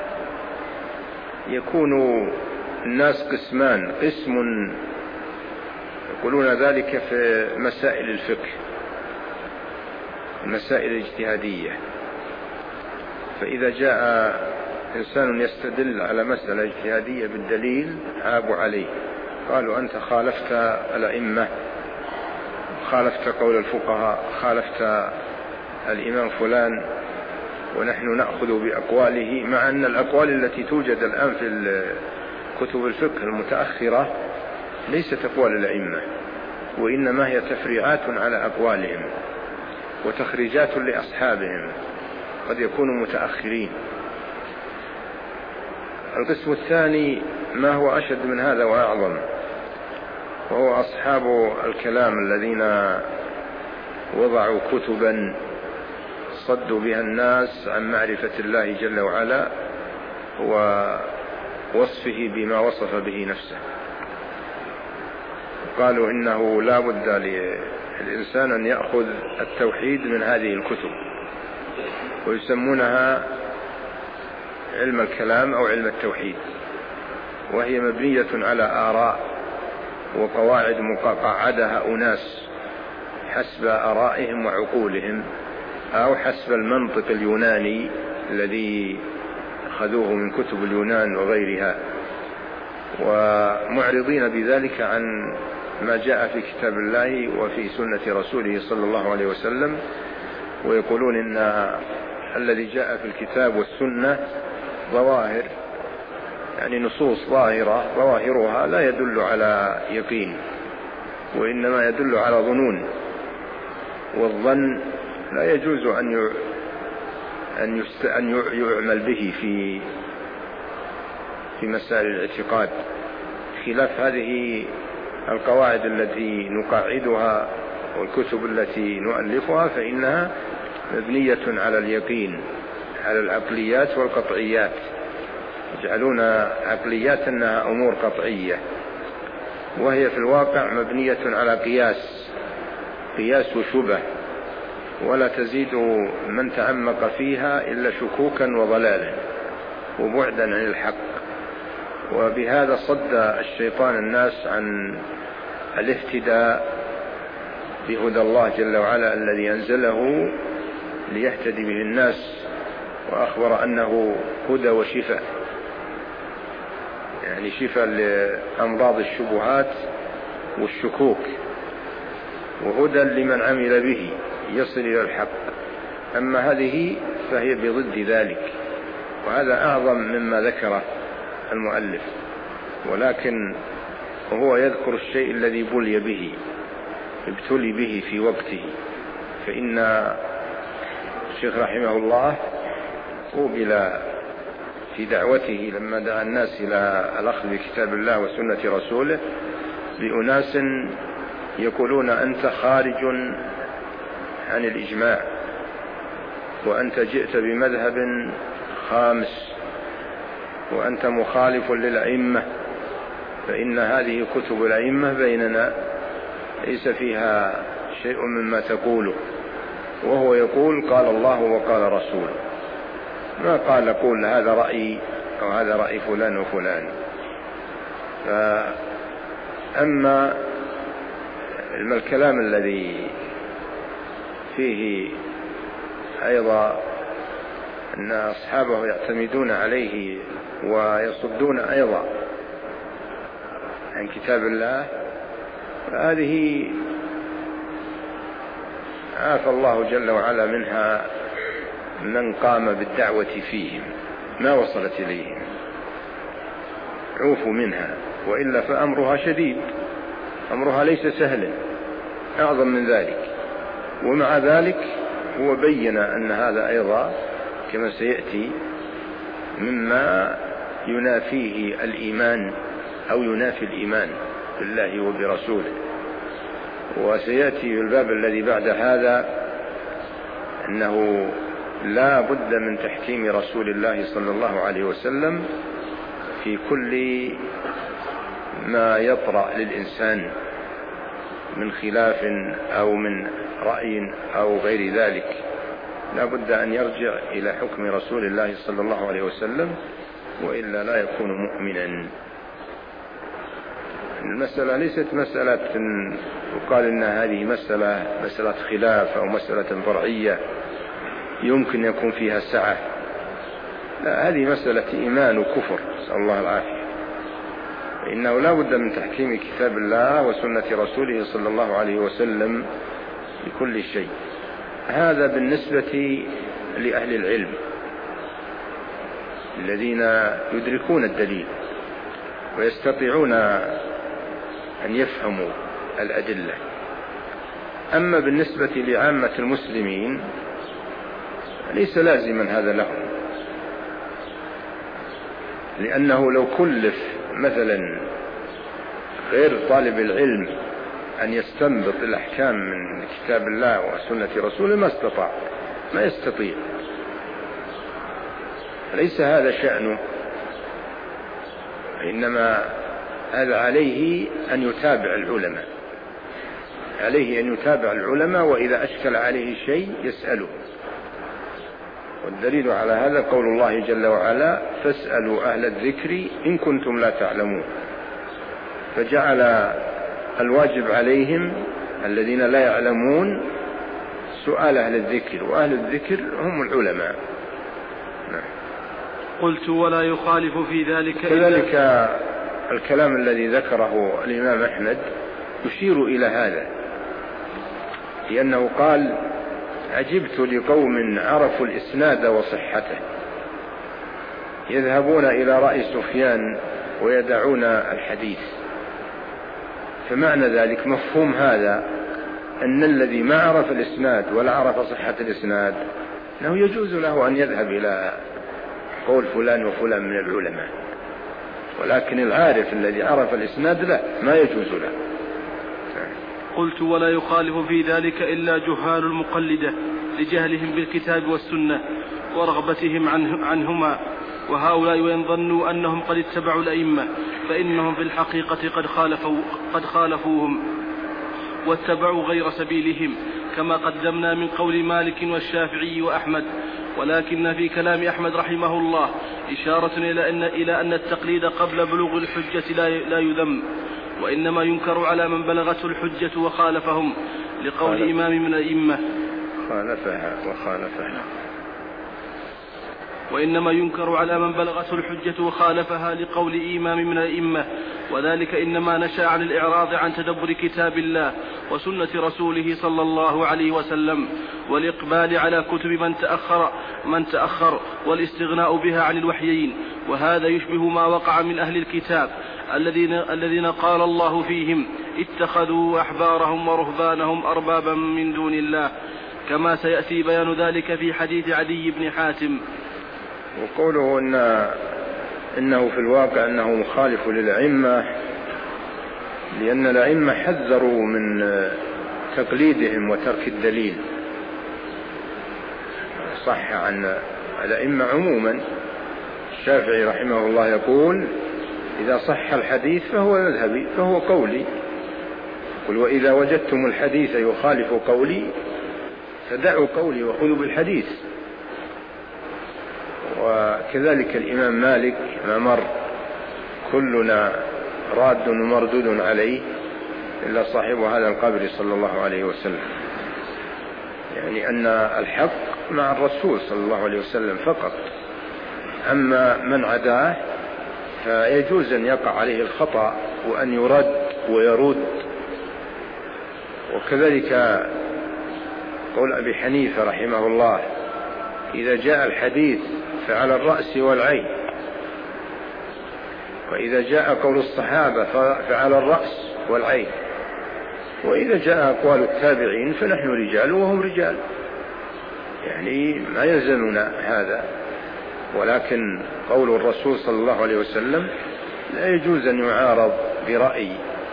يكون الناس قسمان: قسم يقولون ذلك في مسائل الفقه، المسائل الاجتهادية، فإذا جاء إنسان يستدل على مسألة اجتهادية بالدليل عابوا عليه، قالوا: أنت خالفت الأئمة، خالفت قول الفقهاء، خالفت الإمام فلان، ونحن نأخذ بأقواله، مع أن الأقوال التي توجد الآن في كتب الفقه المتأخرة ليست أقوال الأئمة، وإنما هي تفريعات على أقوالهم وتخريجات لأصحابهم، قد يكونوا متأخرين. القسم الثاني ما هو أشد من هذا وأعظم، وهو أصحاب الكلام الذين وضعوا كتبا صدوا بها الناس عن معرفة الله جل وعلا ووصفه بما وصف به نفسه. قالوا إنه لا بد للإنسان أن يأخذ التوحيد من هذه الكتب، ويسمونها علم الكلام أو علم التوحيد، وهي مبنية على آراء وقواعد مقعدها أناس حسب آرائهم وعقولهم، أو حسب المنطق اليوناني الذي أخذوه من كتب اليونان وغيرها، ومعرضين بذلك عن ما جاء في كتاب الله وفي سنة رسوله صلى الله عليه وسلم، ويقولون إن الذي جاء في الكتاب والسنة ظواهر، يعني نصوص ظاهرة، ظواهرها لا يدل على يقين، وإنما يدل على ظنون، والظن لا يجوز أن يعمل به في مسائل الاعتقاد، خلاف هذه القواعد التي نقاعدها والكتب التي نؤلفها، فإنها مبنية على اليقين، على العقليات والقطعيات، يجعلون عقليات أنها أمور قطعية، وهي في الواقع مبنية على قياس وشبه، ولا تزيد من تعمق فيها إلا شكوكا وضلالا وبعدا عن الحق. وبهذا صد الشيطان الناس عن الاهتداء بهدى الله جل وعلا الذي أنزله ليهتدي به الناس، وأخبر أنه هدى وشفاء، يعني شفاء لأمراض الشبهات والشكوك، وهدى لمن عمل به يصل إلى الحق. أما هذه فهي بضد ذلك، وهذا أعظم مما ذكره المؤلف، ولكن وهو يذكر الشيء الذي بلي به، ابتلي به في وقته. فإن الشيخ رحمه الله قوبل في دعوته لما دعا الناس إلى الأخذ بكتاب الله وسنة رسوله بأناس يقولون أنت خارج عن الإجماع، وأنت جئت بمذهب خامس، وأنت مخالف للأئمة، فإن هذه كتب الأئمة بيننا ليس فيها شيء مما تقوله. وهو يقول قال الله وقال رسوله، ما قال قول هذا رأيي أو هذا رأي فلان وفلان. أما الكلام الذي فيه أيضا أن أصحابه يعتمدون عليه ويصدون أيضا عن كتاب الله، فهذه عافى الله جل وعلا منها من قام بالدعوة فيهم، ما وصلت إليهم، عوفوا منها، وإلا فأمرها شديد، أمرها ليس سهلا، أعظم من ذلك. ومع ذلك هو بين أن هذا أيضا كما سيأتي مما ينافيه الإيمان أو ينافي الإيمان بالله وبرسوله. وسيأتي في الباب الذي بعد هذا أنه لا بد من تحكيم رسول الله صلى الله عليه وسلم في كل ما يطرأ للإنسان من خلاف أو من رأي أو غير ذلك، لا بد أن يرجع إلى حكم رسول الله صلى الله عليه وسلم، وإلا لا يكون مؤمنا. المسألة ليست مسألة يقال إن هذه مسألة خلاف أو مسألة فرعية يمكن يكون فيها سعة، لا، هذه مسألة إيمان وكفر، نسأل الله العافية. إنه لا بد من تحكيم كتاب الله وسنة رسوله صلى الله عليه وسلم لكل شيء. هذا بالنسبة لأهل العلم الذين يدركون الدليل ويستطيعون أن يفهموا الأدلة. أما بالنسبة لعامة المسلمين ليس لازما هذا لهم، لأنه لو كلف مثلا غير طالب العلم أن يستنبط الأحكام من كتاب الله وسنة رسوله ما استطاع، ما يستطيع، ليس هذا شأنه، إنما هذا عليه أن يتابع العلماء، عليه أن يتابع العلماء، وإذا أشكل عليه شيء يسأله. والدليل على هذا قول الله جل وعلا فاسألوا أهل الذكر إن كنتم لا تعلمون، فجعل الواجب عليهم الذين لا يعلمون سؤال أهل الذكر، وأهل الذكر هم العلماء. قلت ولا يخالف في ذلك كذلك الكلام الذي ذكره الإمام أحمد يشير إلى هذا، لأنه قال عجبت لقوم عرفوا الإسناد وصحته يذهبون إلى رأي سفيان ويدعون الحديث. فمعنى ذلك مفهوم هذا أن الذي ما عرف الإسناد ولا عرف صحة الإسناد أنه يجوز له أن يذهب إلى قول فلان وفلان من العلماء، ولكن العارف الذي عرف الإسناد لا، ما يجوز له. قلت ولا يخالف في ذلك إلا جهال المقلدة لجهلهم بالكتاب والسنة ورغبتهم عنهما، وهؤلاء وإن ظنوا أنهم قد اتبعوا الأئمة فإنهم في الحقيقة قد خالفوهم واتبعوا غير سبيلهم، كما قدمنا من قول مالك والشافعي وأحمد. ولكن في كلام أحمد رحمه الله إشارة إلى أن التقليد قبل بلوغ الحجة لا يذم، وإنما ينكر على من بلغته الحجة وخالفهم، لقول إمام من الأئمة وإنما ينكر على من بلغته الحجة وخالفها لقول إمام من الأئمة، وذلك إنما نشأ عن الإعراض عن تدبر كتاب الله وسنة رسوله صلى الله عليه وسلم، والإقبال على كتب من تأخر والاستغناء بها عن الوحيين. وهذا يشبه ما وقع من أهل الكتاب الذين قال الله فيهم اتخذوا أحبارهم ورهبانهم أربابا من دون الله، كما سيأتي بيان ذلك في حديث عدي بن حاتم. وقوله إنه في الواقع أنه مخالف للأئمة، لأن الأئمة حذروا من تقليدهم وترك الدليل. صح عن الأئمة عموما، الشافعي رحمه الله يقول إذا صح الحديث فهو مذهبي فهو قولي، قل وإذا وجدتم الحديث يخالف قولي فدعوا قولي وخذوا بالحديث. وكذلك الإمام مالك ما مر كلنا راد ومردود عليه إلا صاحب هذا القبر صلى الله عليه وسلم، يعني أن الحق مع الرسول صلى الله عليه وسلم فقط، أما من عداه فيجوز أن يقع عليه الخطأ وأن يرد ويرد. وكذلك قول أبي حنيفة رحمه الله إذا جاء الحديث فعلى الرأس والعين، وإذا جاء قول الصحابة فعلى الرأس والعين، وإذا جاء أقوال التابعين فنحن رجال وهم رجال، يعني ما يلزمنا هذا. ولكن قول الرسول صلى الله عليه وسلم لا يجوز أن يعارض برأي.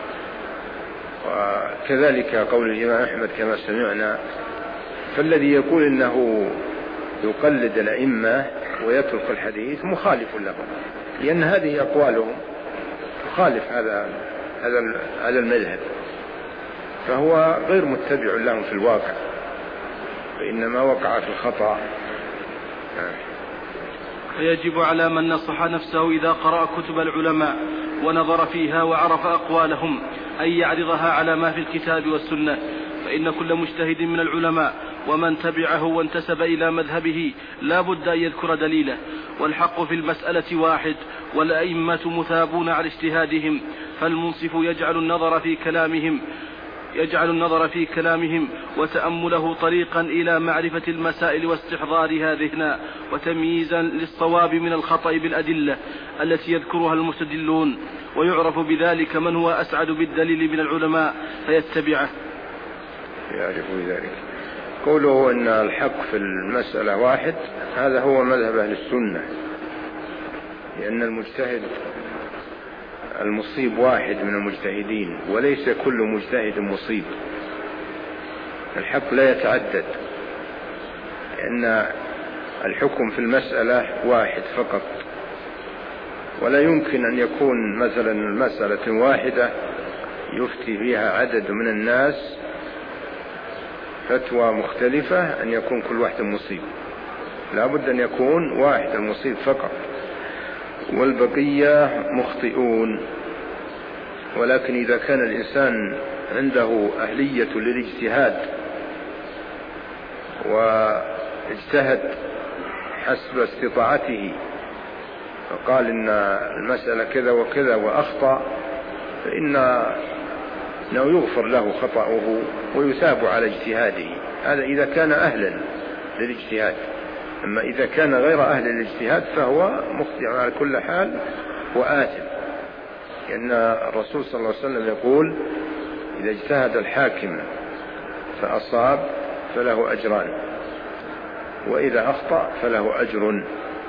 وكذلك قول الإمام أحمد كما سمعنا، فالذي يقول إنه يقلد الأئمة ويترك الحديث مخالف لهم، لأن هذه أقوالهم تخالف هذا المذهب، فهو غير متبع لهم في الواقع، فإنما وقع في الخطأ. فيجب على من نصح نفسه إذا قرأ كتب العلماء ونظر فيها وعرف أقوالهم أن يعرضها على ما في الكتاب والسنة، فإن كل مجتهد من العلماء ومن تبعه وانتسب إلى مذهبه لا بد أن يذكر دليله، والحق في المسألة واحد، والأئمة مثابون على اجتهادهم، فالمنصف يجعل النظر في كلامهم وتأمله طريقا إلى معرفة المسائل واستحضارها ذهنا، وتمييزا للصواب من الخطأ بالأدلة التي يذكرها المستدلون، ويعرف بذلك من هو أسعد بالدليل من العلماء فيتبعه. يعرف بذلك. قوله أن الحق في المسألة واحد، هذا هو مذهب أهل السنة، لأن المجتهد المصيب واحد من المجتهدين، وليس كل مجتهد مصيب. الحق لا يتعدد، لأن الحكم في المسألة واحد فقط، ولا يمكن أن يكون مثلا المسألة واحدة يفتي فيها عدد من الناس فتوى مختلفة أن يكون كل واحد مصيب. لا بد أن يكون واحد المصيب فقط، والبقية مخطئون. ولكن إذا كان الإنسان عنده أهلية للاجتهاد واجتهد حسب استطاعته فقال إن المسألة كذا وكذا وأخطأ، فإنه يغفر له خطأه ويثاب على اجتهاده، هذا إذا كان أهلا للاجتهاد. أما إذا كان غير أهل الاجتهاد فهو مخطئ على كل حال وآثم، لأن الرسول صلى الله عليه وسلم يقول إذا اجتهد الحاكم فأصاب فله أجران، وإذا أخطأ فله أجر،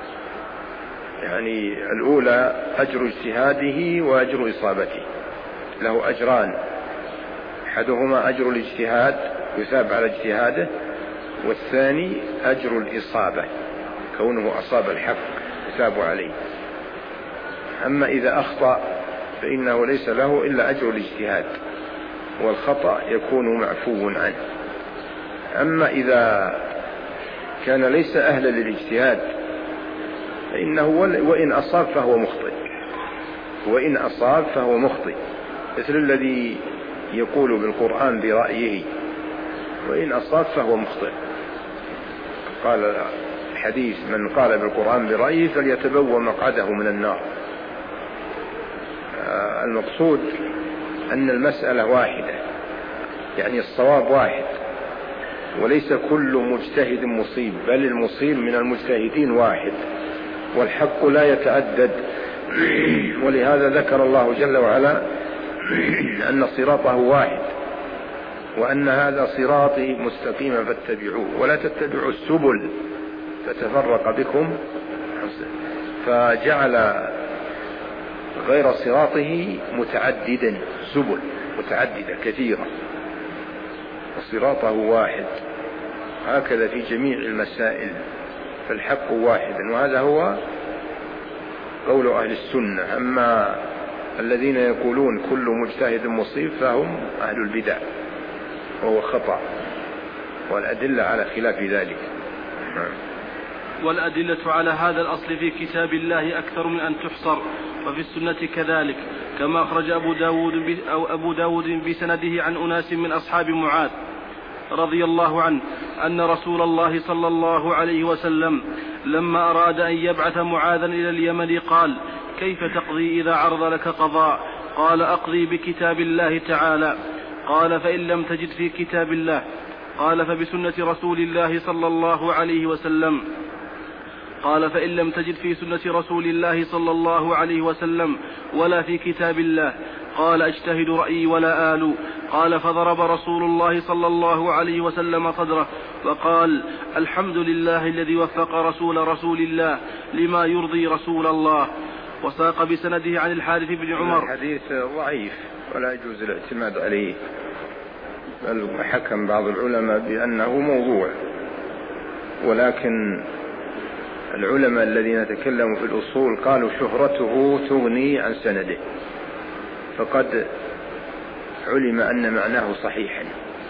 يعني الأولى أجر اجتهاده وأجر إصابته، له أجران، أحدهما أجر الاجتهاد يثاب على اجتهاده، والثاني أجر الإصابة كونه أصاب الحق يثاب عليه. أما إذا أخطأ فإنه ليس له إلا أجر الاجتهاد، والخطأ يكون معفو عنه. أما إذا كان ليس أهلا للاجتهاد فإنه وإن أصاب فهو مخطئ، وإن أصاب فهو مخطئ، مثل الذي يقول بالقرآن برأيه وإن أصاب فهو مخطئ. قال الحديث من قال بالقرآن برأيه فليتبوأ مقعده من النار. المقصود أن المسألة واحدة، يعني الصواب واحد، وليس كل مجتهد مصيب، بل المصيب من المجتهدين واحد، والحق لا يتعدد. ولهذا ذكر الله جل وعلا أن صراطه واحد، وأن هذا صراطي مستقيما فاتبعوه ولا تتبعوا السبل فتفرق بكم، فجعل غير صراطه متعددا، سبل متعددة كثيرة، وصراطه واحد. هكذا في جميع المسائل، فالحق واحد، وهذا هو قول أهل السنة. أما الذين يقولون كل مجتهد مصيب فهم أهل البدع، وهو خطأ، والأدلة على خلاف ذلك. والأدلة على هذا الأصل في كتاب الله أكثر من أن تحصر، وفي السنة كذلك، كما أخرج أبو داود بسنده عن أناس من أصحاب معاذ رضي الله عنه أن رسول الله صلى الله عليه وسلم لما أراد أن يبعث معاذا إلى اليمن قال: كيف تقضي إذا عرض لك قضاء؟ قال: أقضي بكتاب الله تعالى. قال: فإن لم تجد في كتاب الله؟ قال: فبسنة رسول الله صلى الله عليه وسلم. قال: فإن لم تجد في سنة رسول الله صلى الله عليه وسلم ولا في كتاب الله؟ قال: أجتهد رأيي ولا آل. قال: فضرب رسول الله صلى الله عليه وسلم صدره وقال: الحمد لله الذي وفق رسول الله لما يرضي رسول الله. وساق بسنده عن الحارث بن عمر. الحديث ضعيف ولا يجوز الاعتماد عليه، بل حكم بعض العلماء بأنه موضوع، ولكن العلماء الذين تكلموا في الأصول قالوا شهرته تغني عن سنده، فقد علم أن معناه صحيحا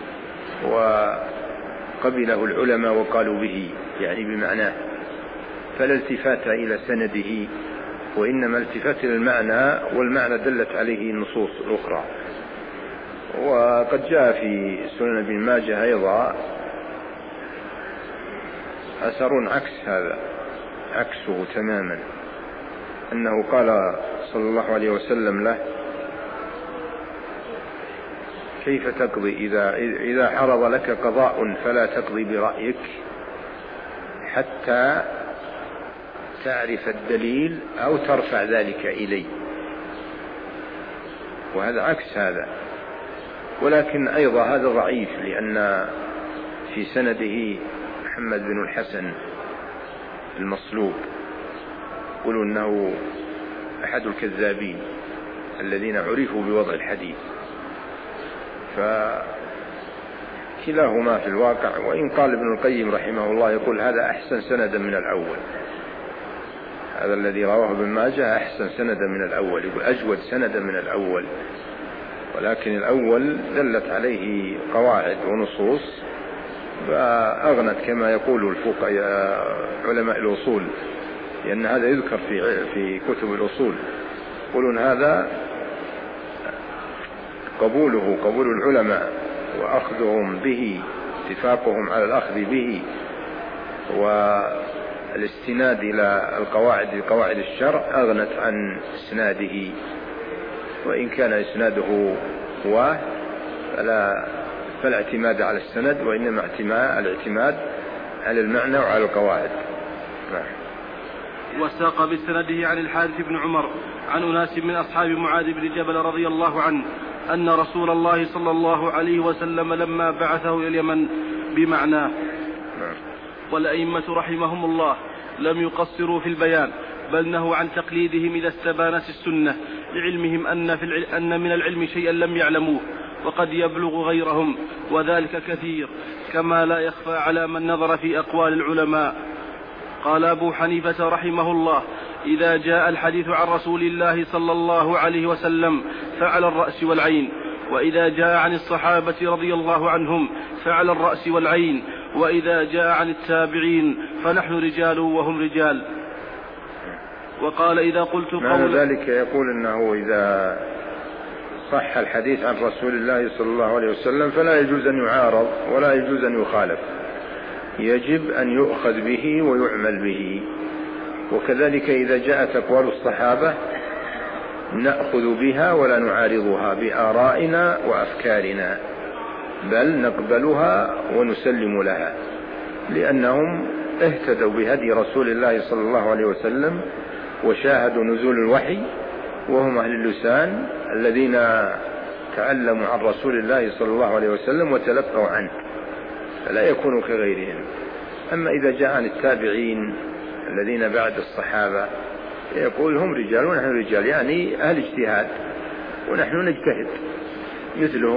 وقبله العلماء وقالوا به، يعني بمعناه، فلا التفات إلى سنده، وإنما التفات إلى المعنى، والمعنى دلت عليه النصوص الأخرى. وقد جاء في سنن ابن ماجه أيضا أثر عكس هذا، عكسه تماما، أنه قال صلى الله عليه وسلم له: كيف تقضي إذا عرض لك قضاء فلا تقضي برأيك حتى تعرف الدليل أو ترفع ذلك إلي. وهذا عكس هذا، ولكن أيضا هذا ضعيف، لأن في سنده محمد بن الحسن المصلوب، يقولون أنه أحد الكذابين الذين عرفوا بوضع الحديث، فكلاهما في الواقع. وإن قال ابن القيم رحمه الله يقول هذا أحسن سندا من الأول، هذا الذي رواه ابن ماجه أحسن سندا من الأول، يقول أجود سندا من الأول، ولكن الأول دلت عليه قواعد ونصوص فأغنت كما يقول الفقهاء علماء الأصول، لأن هذا يذكر في كتب الأصول، يقولون هذا قبول العلماء وأخذهم به، اتفاقهم على الأخذ به والاستناد إلى قواعد الشرع أغنت عن إسناده، وإن كان إسناده فلا اعتماد على السند، وإنما الاعتماد على المعنى وعلى القواعد. وساق بسنده عن الحارث بن عمر عن أناس من أصحاب معاذ بن جبل رضي الله عنه أن رسول الله صلى الله عليه وسلم لما بعثه إلى اليمن بمعناه. والأئمة رحمهم الله لم يقصروا في البيان، بل نهوا عن تقليدهم إذا استبانت السنة، لعلمهم أن من العلم شيئا لم يعلموه وقد يبلغ غيرهم، وذلك كثير، كما لا يخفى على من نظر في أقوال العلماء. قال أبو حنيفة رحمه الله: إذا جاء الحديث عن رسول الله صلى الله عليه وسلم فعلى الرأس والعين، وإذا جاء عن الصحابة رضي الله عنهم فعلى الرأس والعين، وإذا جاء عن التابعين فنحن رجال وهم رجال. وقال: إذا قلت قولا، ذلك يقول أنه إذا صح الحديث عن رسول الله صلى الله عليه وسلم فلا يجوز أن يعارض ولا يجوز أن يخالف، يجب أن يؤخذ به ويعمل به. وكذلك إذا جاءت أقوال الصحابة نأخذ بها ولا نعارضها بآرائنا وأفكارنا، بل نقبلها ونسلم لها، لأنهم اهتدوا بهدي رسول الله صلى الله عليه وسلم وشاهدوا نزول الوحي، وهم أهل اللسان الذين تعلموا عن رسول الله صلى الله عليه وسلم وتلقوا عنه، فلا يكونوا كغيرهم. أما إذا جاء عن التابعين الذين بعد الصحابة يقول هم رجال ونحن رجال، يعني أهل اجتهاد ونحن نجتهد مثلهم.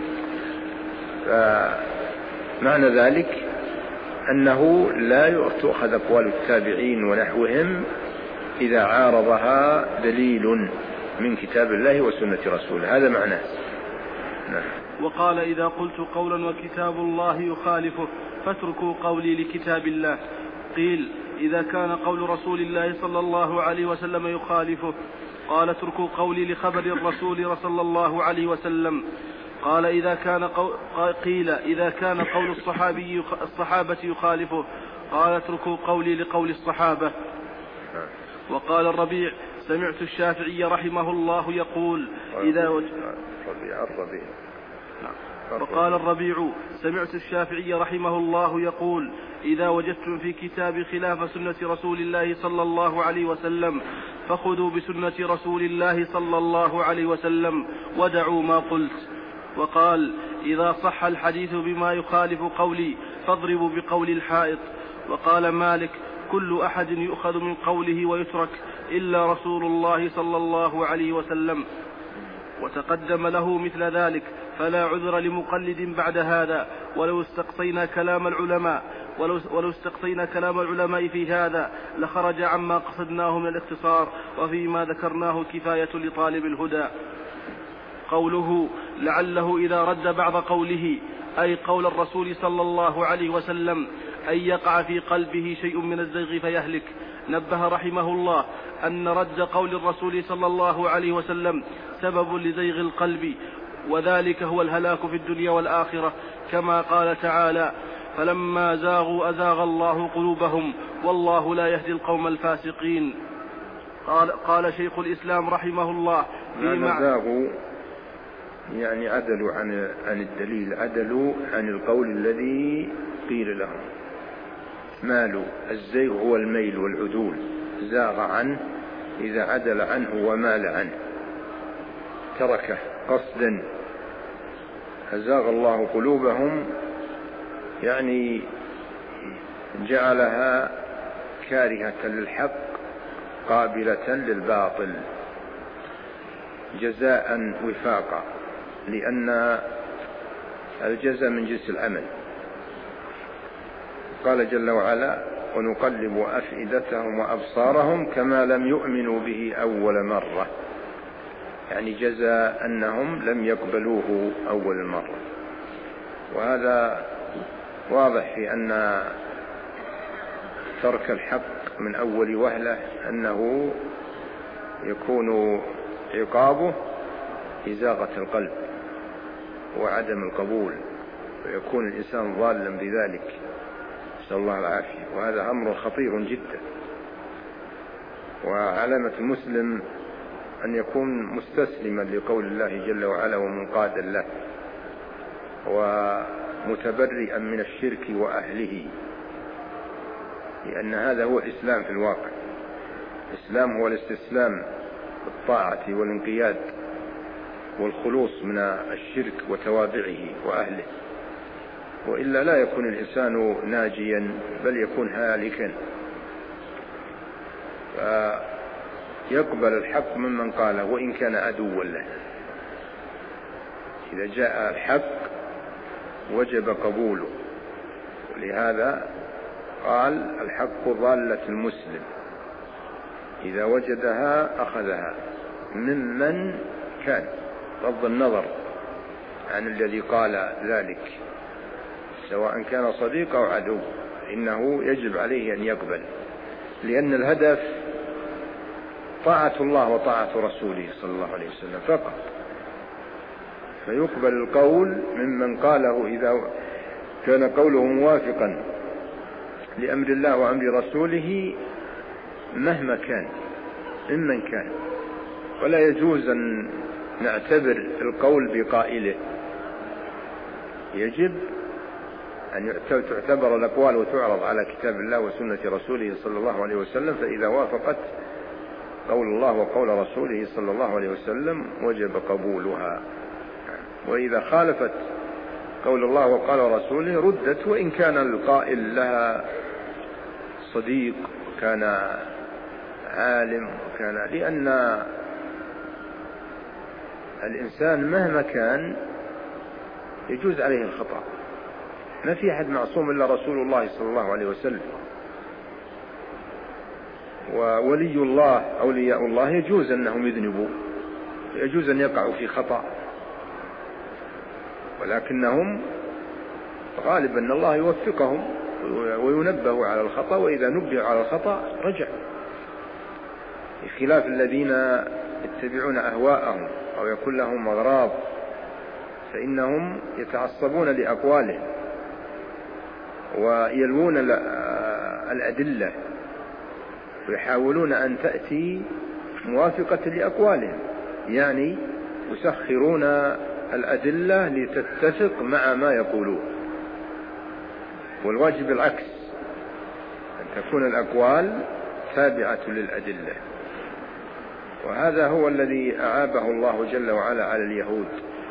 فمعنى ذلك أنه لا تؤخذ أقوال التابعين ونحوهم إذا عارضها دليل من كتاب الله وسنة رسوله، هذا معناه. وقال إذا قلت قولا وكتاب الله يخالفه فاتركوا قولي لكتاب الله. قيل إذا كان قول رسول الله صلى الله عليه وسلم يخالفه قال اتركوا قولي لخبر الرسول صلى الله عليه وسلم. قال قيل إذا كان قول الصحابة يخالفه قال اتركوا قولي لقول الصحابة. وقال الربيع سمعت الشافعي رحمه الله يقول وقال الربيع سمعت الشافعي رحمه الله يقول إذا وجدتم في كتاب خلاف سنة رسول الله صلى الله عليه وسلم فخذوا بسنة رسول الله صلى الله عليه وسلم ودعوا ما قلت. وقال إذا صح الحديث بما يخالف قولي فاضربوا بقول الحائط. وقال مالك كل أحد يؤخذ من قوله ويترك إلا رسول الله صلى الله عليه وسلم، وتقدم له مثل ذلك، فلا عذر لمقلد بعد هذا. ولو استقصينا كلام العلماء في هذا لخرج عما قصدناه من الاختصار، وفيما ذكرناه كفاية لطالب الهدى. قوله لعله إذا رد بعض قوله أي قول الرسول صلى الله عليه وسلم أن يقع في قلبه شيء من الزيغ فيهلك. نبه رحمه الله أن رد قول الرسول صلى الله عليه وسلم سبب لزيغ القلب، وذلك هو الهلاك في الدنيا والآخرة، كما قال تعالى فلما زاغوا أزاغ الله قلوبهم والله لا يهدي القوم الفاسقين. قال شيخ الإسلام رحمه الله زاغوا يعني عدلوا عن الدليل، عدلوا عن القول الذي قيل لهم، مالوا. الزيغ هو الميل والعدول، زاغ عنه إذا عدل عنه ومال عنه، تركه قصدا. أزاغ الله قلوبهم يعني جعلها كارهة للحق قابلة للباطل جزاء وفاقا، لأن الجزاء من جنس العمل. قال جل وعلا ونقلب أفئدتهم وأبصارهم كما لم يؤمنوا به أول مرة، يعني جزاء أنهم لم يقبلوه أول مرة. وهذا واضح في أن ترك الحق من أول وهلة أنه يكون عقابه إزاغة القلب وعدم القبول، ويكون الإنسان ضالا بذلك، نسأل الله العافية. وهذا أمر خطير جدا، وعلامة المسلم أن يكون مستسلما لقول الله جل وعلا ومنقادا له، ومتبرئا من الشرك وأهله، لأن هذا هو الإسلام في الواقع. الإسلام هو الاستسلام بالطاعة والانقياد والخلوص من الشرك وتوابعه وأهله، وإلا لا يكون الإنسان ناجيا بل يكون هالكا. فيقبل الحق ممن قاله وإن كان عدوا له. إذا جاء الحق وجب قبوله، ولهذا قال الحق ضالة المسلم، إذا وجدها أخذها ممن كان، بغض النظر عن الذي قال ذلك، سواء كان صديق أو عدو، إنه يجب عليه أن يقبل، لأن الهدف طاعة الله وطاعة رسوله صلى الله عليه وسلم فقط. فيقبل القول ممن قاله إذا كان قوله موافقا لأمر الله وأمر رسوله مهما كان ممن كان، ولا يجوز أن نعتبر القول بقائله يجب أن تعتبر الأقوال وتعرض على كتاب الله وسنة رسوله صلى الله عليه وسلم، فإذا وافقت قول الله وقول رسوله صلى الله عليه وسلم وجب قبولها، وإذا خالفت قول الله وقال رسوله ردت، وإن كان القائل لها صديق وكان عالم وكان، لأن الإنسان مهما كان يجوز عليه الخطأ، ما في أحد معصوم إلا رسول الله صلى الله عليه وسلم. وولي الله أولياء الله يجوز أنهم يذنبوا، يجوز أن يقعوا في خطأ، ولكنهم غالبا أن الله يوفقهم وينبهوا على الخطأ، وإذا نبهوا على الخطأ رجع، بخلاف الذين يتبعون أهواءهم أو يكون لهم أغراض، فإنهم يتعصبون لأقوالهم ويلوون الأدلة ويحاولون أن تأتي موافقة لأقوالهم، يعني يسخرون الأدلة لتتفق مع ما يقولون، والواجب العكس، أن تكون الأقوال تابعة للأدلة. وهذا هو الذي أعابه الله جل وعلا على اليهود،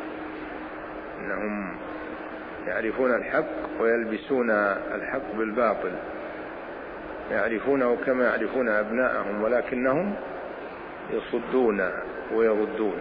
إنهم يعرفون الحق ويلبسون الحق بالباطل، يعرفونه كما يعرفون أبناءهم ولكنهم يصدون ويردون،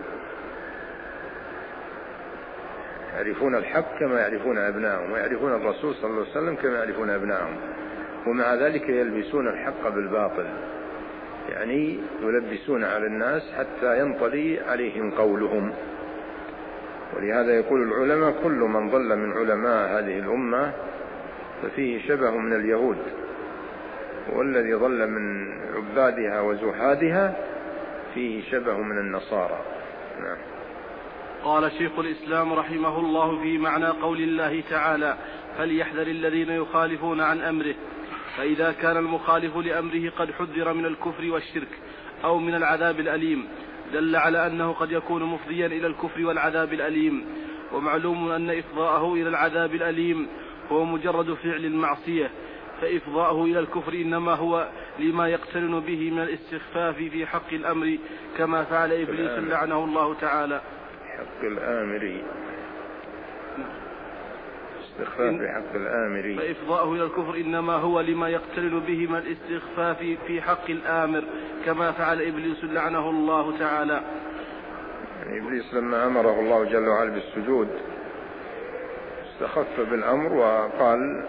يعرفون الحق كما يعرفون أبناءهم، ويعرفون الرسول صلى الله عليه وسلم كما يعرفون أبناءهم، ومع ذلك يلبسون الحق بالباطل، يعني يلبسون على الناس حتى ينطلي عليهم قولهم. ولهذا يقول العلماء كل من ضل من علماء هذه الأمة ففيه شبه من اليهود، والذي ضل من عبادها وزهادها فيه شبه من النصارى. نعم. قال شيخ الإسلام رحمه الله في معنى قول الله تعالى: فليحذر الذين يخالفون عن أمره، فإذا كان المخالف لأمره قد حذر من الكفر والشرك أو من العذاب الأليم دل على أنه قد يكون مفضيا إلى الكفر والعذاب الأليم. ومعلوم أن إفضاءه إلى العذاب الأليم هو مجرد فعل المعصية، فإفضاءه إلى الكفر إنما هو لما يقترن به من الاستخفاف في حق الأمر، كما فعل إبليس لعنه الله تعالى. حق الآمري، استخفاف في حق الآمري. فإفضاءه إلى الكفر إنما هو لما يقترن به من الاستخفاف في حق الآمر، كما فعل إبليس لعنه الله تعالى. يعني إبليس لما أمره الله جل وعلا بالسجود استخف بالأمر وقال: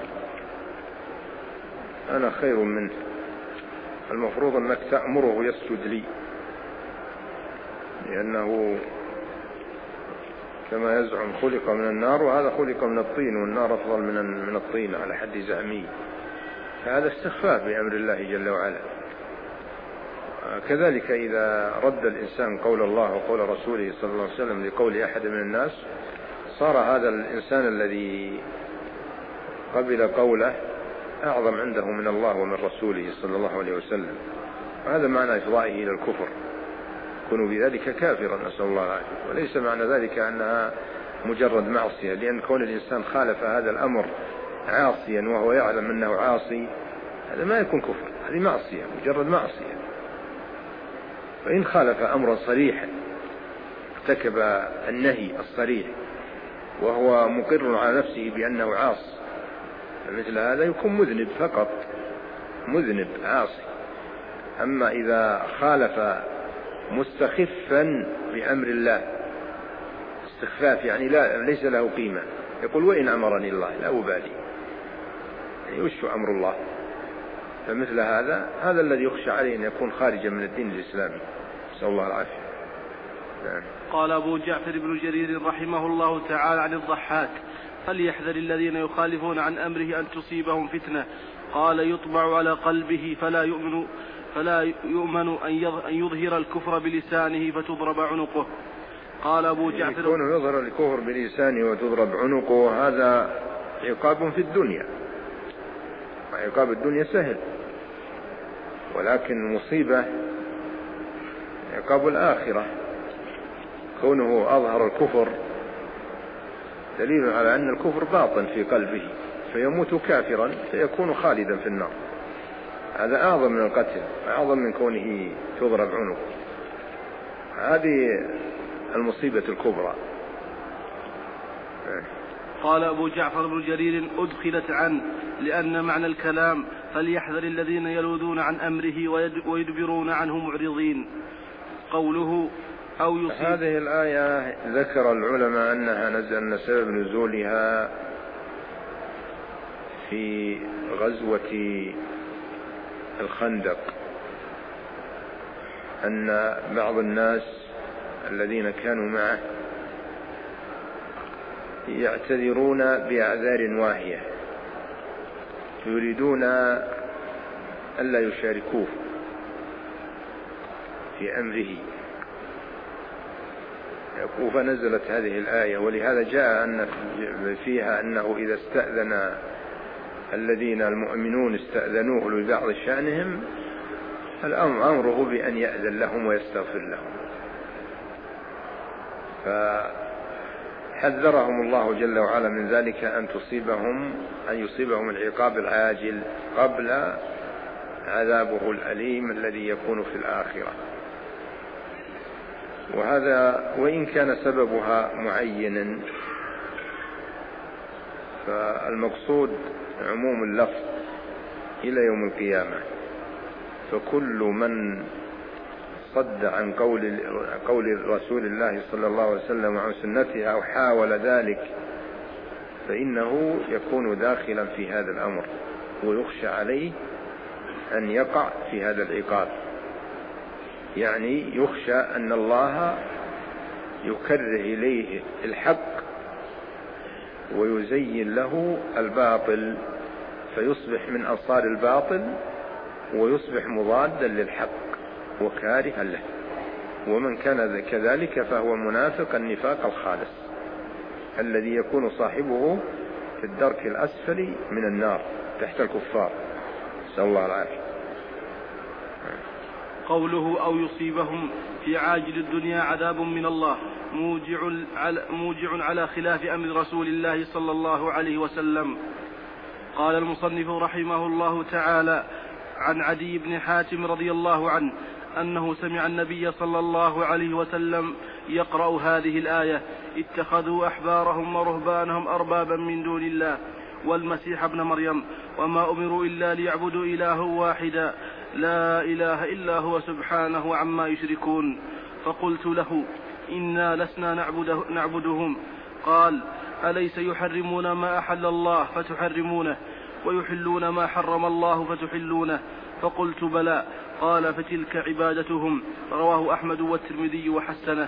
أنا خير منه، المفروض أنك تأمره يسجد لي، لأنه كما يزعم خلق من النار وهذا خلق من الطين، والنار أفضل من الطين على حد زعمه، فهذا استخفاف بأمر الله جل وعلا. كذلك إذا رد الإنسان قول الله وقول رسوله صلى الله عليه وسلم لقول أحد من الناس صار هذا الإنسان الذي قبل قوله أعظم عنده من الله ومن رسوله صلى الله عليه وسلم، وهذا معنى إفضائه إلى الكفر، يكون بذلك كافرا، نسأل الله العافية. وليس معنى ذلك أنها مجرد معصية، لأن كون الإنسان خالف هذا الأمر عاصيا وهو يعلم أنه عاصي هذا ما يكون كفر، هذه معصية، مجرد معصية. فإن خالف أمرا صريحا ارتكب النهي الصريح وهو مقر على نفسه بأنه عاص، فمثل هذا يكون مذنب فقط، مذنب عاصي. أما إذا خالف مستخفا بأمر الله، استخفاف يعني ليس له قيمة، يقول: وإن أمرني الله لا أبالي، يعني وش أمر الله؟ فمثل هذا الذي يخشى عليه أن يكون خارجا من الدين الإسلامي، نسأل الله العافية. نعم. قال أبو جعفر بن جرير رحمه الله تعالى عن الضحاك: فليحذر الذين يخالفون عن أمره أن تصيبهم فتنة، قال: يطبع على قلبه فلا يؤمن أن يظهر الكفر بلسانه فتضرب عنقه. قال أبو جعفر: يكون يظهر الكفر بلسانه وتضرب عنقه، هذا عقاب في الدنيا، عقاب الدنيا سهل، ولكن المصيبة عقاب الآخرة، كونه أظهر الكفر دليل على أن الكفر باطن في قلبه فيموت كافرا فيكون خالدا في النار. هذا أعظم من القتل، أعظم من كونه تضرب عنقه. هذه المصيبة الكبرى. قال أبو جعفر بن جرير أدخلت عنه لأن معنى الكلام فليحذر الذين يلوذون عن أمره ويدبرون عنه معرضين. قوله أو يصيب. هذه الآية ذكر العلماء أن سبب نزولها في غزوة الخندق، أن بعض الناس الذين كانوا معه يعتذرون بأعذار واهية يريدون ألا يشاركوه في أمره، فنزلت هذه الآية. ولهذا جاء أن فيها أنه إذا استأذن الذين المؤمنون استأذنوه لبعض شأنهم أمره بأن يأذن لهم ويستغفر لهم. فحذرهم الله جل وعلا من ذلك أن يصيبهم العقاب العاجل قبل عذابه الأليم الذي يكون في الآخرة. وهذا وإن كان سببها معينا فالمقصود عموم اللفظ إلى يوم القيامة. فكل من صد عن قول رسول الله صلى الله عليه وسلم وعن سنته أو حاول ذلك فإنه يكون داخلا في هذا الأمر ويخشى عليه أن يقع في هذا العقاب. يعني يخشى أن الله يكره إليه الحق ويزين له الباطل فيصبح من أنصار الباطل ويصبح مضادا للحق وكارها له. ومن كان كذلك فهو منافق النفاق الخالص الذي يكون صاحبه في الدرك الأسفل من النار تحت الكفار، نسأل الله العافية. قوله أو يصيبهم في عاجل الدنيا عذاب من الله موجع على خلاف أمر رسول الله صلى الله عليه وسلم. قال المصنف رحمه الله تعالى عن عدي بن حاتم رضي الله عنه أنه سمع النبي صلى الله عليه وسلم يقرأ هذه الآية: اتخذوا أحبارهم ورهبانهم أربابا من دون الله والمسيح ابن مريم وما أمروا إلا ليعبدوا إلها واحدا لا إله إلا هو سبحانه عما يشركون. فقلت له: إنا لسنا نعبدهم. قال: أليس يحرمون ما أحل الله فتحرمونه ويحلون ما حرم الله فتحلونه؟ فقلت: بلى. قال: فتلك عبادتهم. رواه أحمد والترمذي وحسنه.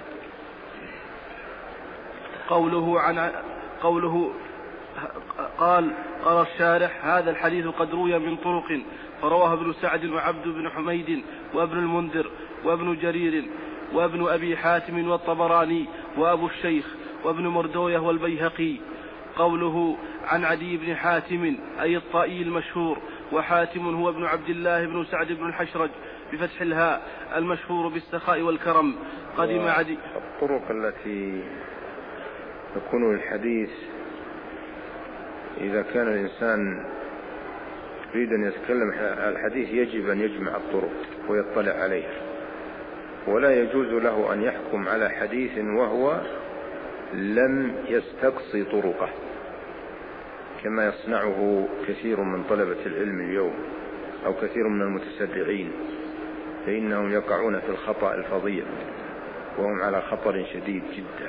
قال الشارح: هذا الحديث قد روي من طرق، فرواه ابن سعد وعبد بن حميد وابن المنذر وابن جرير وابن أبي حاتم والطبراني وأبو الشيخ وابن مردويه والبيهقي. قوله عن عدي بن حاتم أي الطائي المشهور، وحاتم هو ابن عبد الله بن سعد بن الحشرج بفتح الهاء المشهور بالسخاء والكرم. قدم عدي. الطرق التي يكون الحديث إذا كان الإنسان يريد أن يتكلم الحديث يجب أن يجمع الطرق ويطلع عليها، ولا يجوز له أن يحكم على حديث وهو لم يستقصي طرقه كما يصنعه كثير من طلبة العلم اليوم أو كثير من المتسرعين، فإنهم يقعون في الخطأ الفظيع وهم على خطر شديد جدا،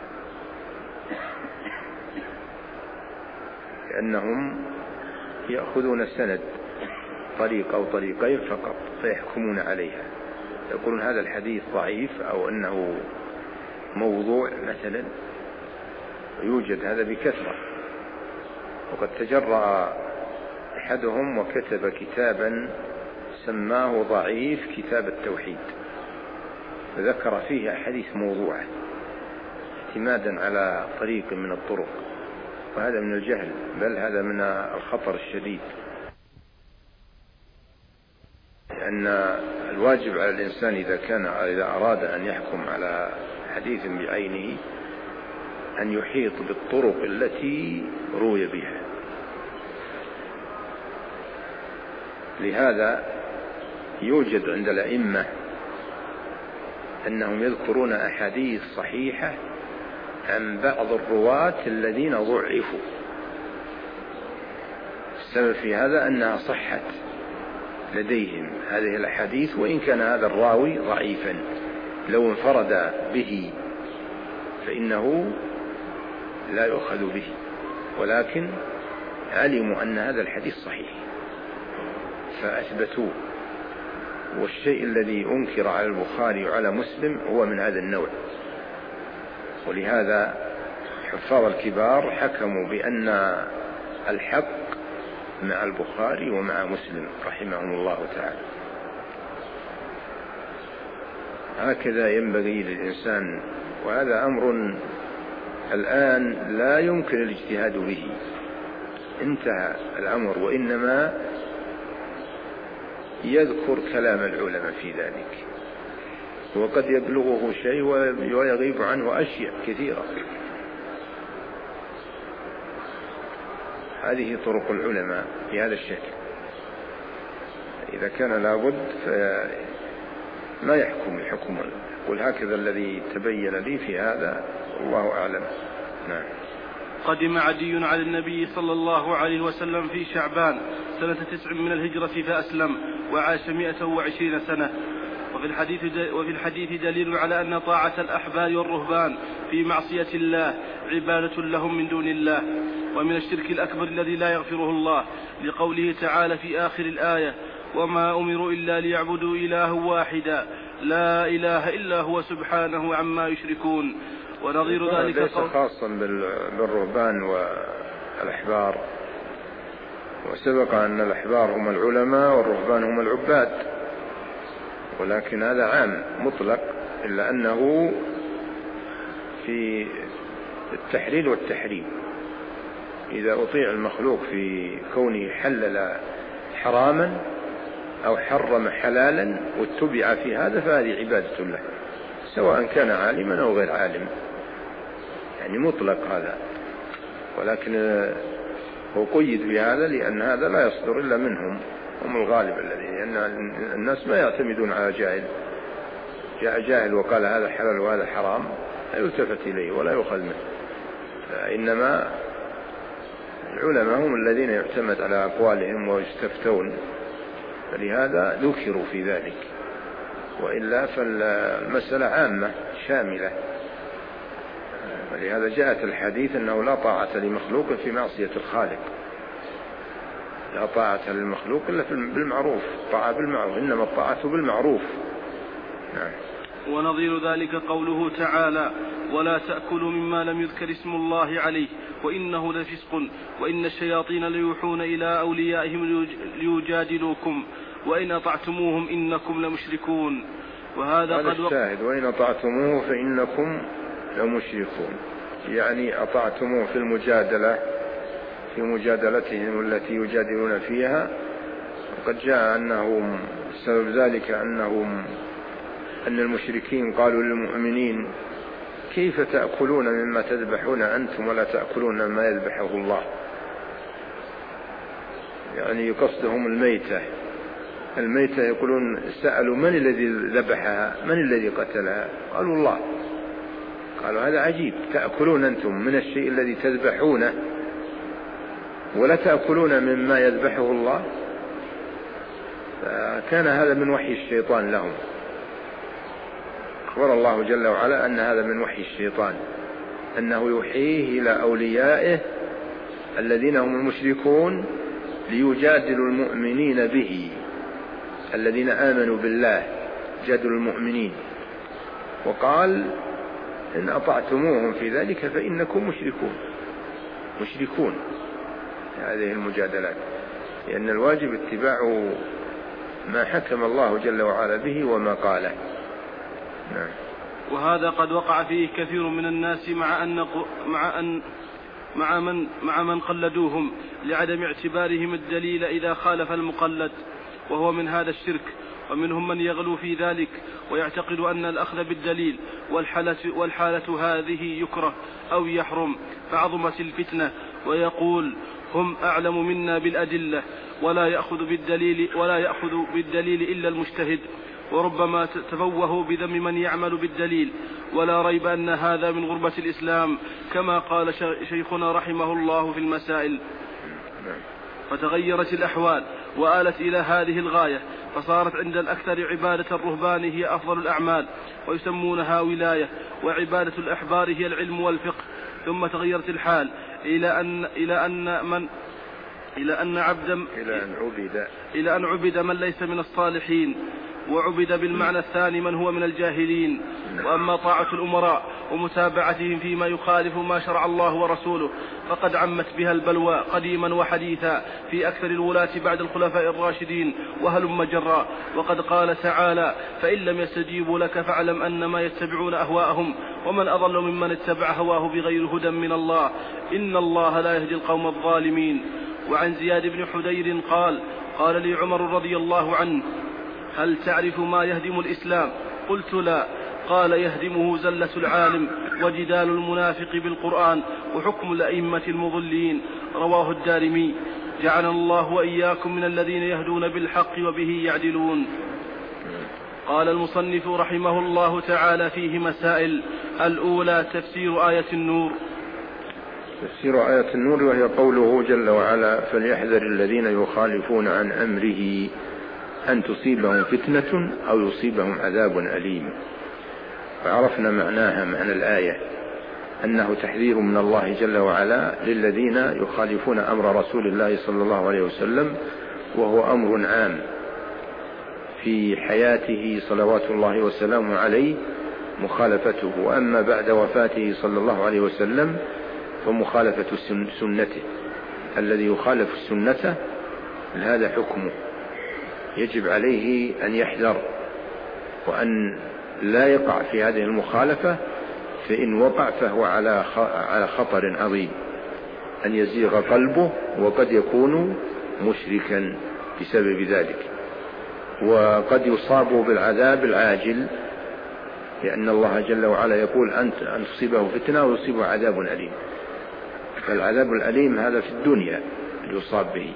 لأنهم يأخذون سند طريق أو طريقين فقط فيحكمون عليها، يقولون هذا الحديث ضعيف أو أنه موضوع مثلا، يوجد هذا بكثرة. وقد تجرأ أحدهم وكتب كتابا سماه ضعيف كتاب التوحيد، فذكر فيه أحاديث موضوعة اعتمادا على طريق من الطرق، وهذا من الجهل، بل هذا من الخطر الشديد. لأن الواجب على الإنسان إذا أراد أن يحكم على حديث بعينه أن يحيط بالطرق التي روي بها. لهذا يوجد عند الأئمة أنهم يذكرون أحاديث صحيحة عن بعض الرواة الذين ضعفوا. السبب في هذا أنها صحت لديهم هذه الأحاديث، وإن كان هذا الراوي ضعيفا لو انفرد به فإنه لا يؤخذ به، ولكن علموا أن هذا الحديث صحيح فأثبتوه. والشيء الذي أنكر على البخاري وعلى مسلم هو من هذا النوع، ولهذا حفاظ الكبار حكموا بأن الحق مع البخاري ومع مسلم رحمهم الله تعالى. هكذا ينبغي للإنسان، وهذا أمر الآن لا يمكن الاجتهاد به، انتهى الأمر، وإنما يذكر كلام العلماء في ذلك، وقد يبلغه شيء ويغيب عنه أشياء كثيرة. هذه طرق العلماء في هذا الشكل. إذا كان لابد فما يحكم الحكم، يقول هكذا الذي تبين لي في هذا، والله أعلم. نعم. قدم عدي على النبي صلى الله عليه وسلم في شعبان سنة 9 من الهجرة فأسلم وعاش 120 سنة. وفي الحديث دليل على أن طاعة الأحبار والرهبان في معصية الله عبادة لهم من دون الله، ومن الشرك الأكبر الذي لا يغفره الله، لقوله تعالى في آخر الآية: وما أمروا إلا ليعبدوا إله واحدا لا إله إلا هو سبحانه عما يشركون. ونظير ذلك ليس خاصا بالرهبان والأحبار، وسبق أن الأحبار هم العلماء والرهبان هم العباد، ولكن هذا عام مطلق، إلا أنه في التحليل والتحريم. إذا أطيع المخلوق في كونه حلل حراما أو حرم حلالا واتبع في هذا فهذه عبادة له، سواء كان عالما أو غير عالم، يعني مطلق هذا. ولكن هو قيد بهذا لأن هذا لا يصدر إلا منهم، هم الغالب الذين، لأن الناس ما يعتمدون على جاهل. جاء جاهل وقال هذا حلال وهذا حرام لا يلتفت إليه ولا يؤخذ منه، إنما العلماء هم الذين يعتمد على أقوالهم ويستفتون، فلهذا ذكروا في ذلك، وإلا فالمسألة عامة شاملة. ولهذا جاءت الحديث أنه لا طاعة لمخلوق في معصية الخالق، لا طاعة للمخلوق إلا بالمعروف، طاعة بالمعروف، إنما الطاعة بالمعروف. نعم. ونظير ذلك قوله تعالى: ولا تأكلوا مما لم يذكر اسم الله عليه وإنه لفسق وإن الشياطين ليوحون إلى أوليائهم ليجادلوكم وإن أطعتموهم إنكم لمشركون. وهذا قد الشاهد: وإن أطعتموه فإنكم لمشركون، يعني أطعتموه في المجادلة، في مجادلتهم التي يجادلون فيها. وقد جاء أنهم سبب ذلك أن المشركين قالوا للمؤمنين: كيف تأكلون مما تذبحون أنتم ولا تأكلون مما يذبحه الله؟ يعني يقصدهم الميتة يقولون: سألوا من الذي ذبحها، من الذي قتلها؟ قالوا: الله. قالوا: هذا عجيب، تأكلون أنتم من الشيء الذي تذبحونه ولا تأكلون مما يذبحه الله. فكان هذا من وحي الشيطان لهم. أخبر الله جل وعلا أن هذا من وحي الشيطان، أنه يوحيه إلى أوليائه الذين هم المشركون ليجادلوا المؤمنين به، الذين آمنوا بالله جادلوا المؤمنين. وقال: إن أطعتموهم في ذلك فإنكم مشركون هذه المجادلات، لأن الواجب اتباع ما حكم الله جل وعلا به وما قاله. نعم. وهذا قد وقع فيه كثير من الناس مع من قلدوهم لعدم اعتبارهم الدليل إذا خالف المقلد، وهو من هذا الشرك. ومنهم من يغلو في ذلك ويعتقد أن الأخذ بالدليل والحالة هذه يكره أو يحرم فعظمت الفتنة، ويقول هم أعلم منا بالأدلة ولا يأخذ بالدليل إلا المجتهد، وربما تفوهوا بذم من يعمل بالدليل، ولا ريب أن هذا من غربة الإسلام كما قال شيخنا رحمه الله في المسائل. فتغيرت الأحوال وآلت إلى هذه الغاية، فصارت عند الأكثر عبادة الرهبان هي أفضل الأعمال ويسمونها ولاية، وعبادة الأحبار هي العلم والفقه. ثم تغيرت الحال إلى أن عبد من ليس من الصالحين، وعبد بالمعنى الثاني من هو من الجاهلين. وأما طاعة الأمراء ومتابعتهم فيما يخالف ما شرع الله ورسوله فقد عمت بها البلوى قديما وحديثا في أكثر الولاة بعد الخلفاء الراشدين وهلم جرا. وقد قال تعالى: فإن لم يستجيبوا لك فاعلم أنما يتبعون أهواءهم ومن أضل ممن اتبع هواه بغير هدى من الله إن الله لا يهدي القوم الظالمين. وعن زياد بن حدير قال لي عمر رضي الله عنه: هل تعرف ما يهدم الإسلام؟ قلت: لا. قال: يهدمه زلة العالم وجدال المنافق بالقرآن وحكم الأئمة المضلين. رواه الدارمي. جعلنا الله وإياكم من الذين يهدون بالحق وبه يعدلون. قال المصنف رحمه الله تعالى فيه مسائل. الأولى تفسير آية النور. تفسير آية النور وهي قوله جل وعلا: فليحذر الذين يخالفون عن أمره أن تصيبهم فتنة أو يصيبهم عذاب أليم. فعرفنا معناها، معنى الآية أنه تحذير من الله جل وعلا للذين يخالفون أمر رسول الله صلى الله عليه وسلم، وهو أمر عام في حياته صلوات الله وسلامه عليه مخالفته، وأما بعد وفاته صلى الله عليه وسلم فمخالفة سنته. الذي يخالف السنة هذا حكمه، يجب عليه أن يحذر وأن لا يقع في هذه المخالفة، فإن وقع فهو على خطر عظيم أن يزيغ قلبه، وقد يكون مشركا بسبب ذلك، وقد يصاب بالعذاب العاجل، لأن الله جل وعلا يقول أن تصيبه فتنة ويصيبه عذاب أليم. فالعذاب الأليم هذا في الدنيا يصاب به،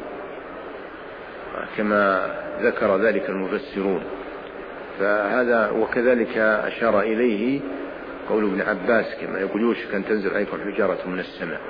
كما ذكر ذلك المفسرون. فهذا وكذلك أشار إليه قول ابن عباس كما يقول: يوشك أن تنزل عليكم حجارة من السماء.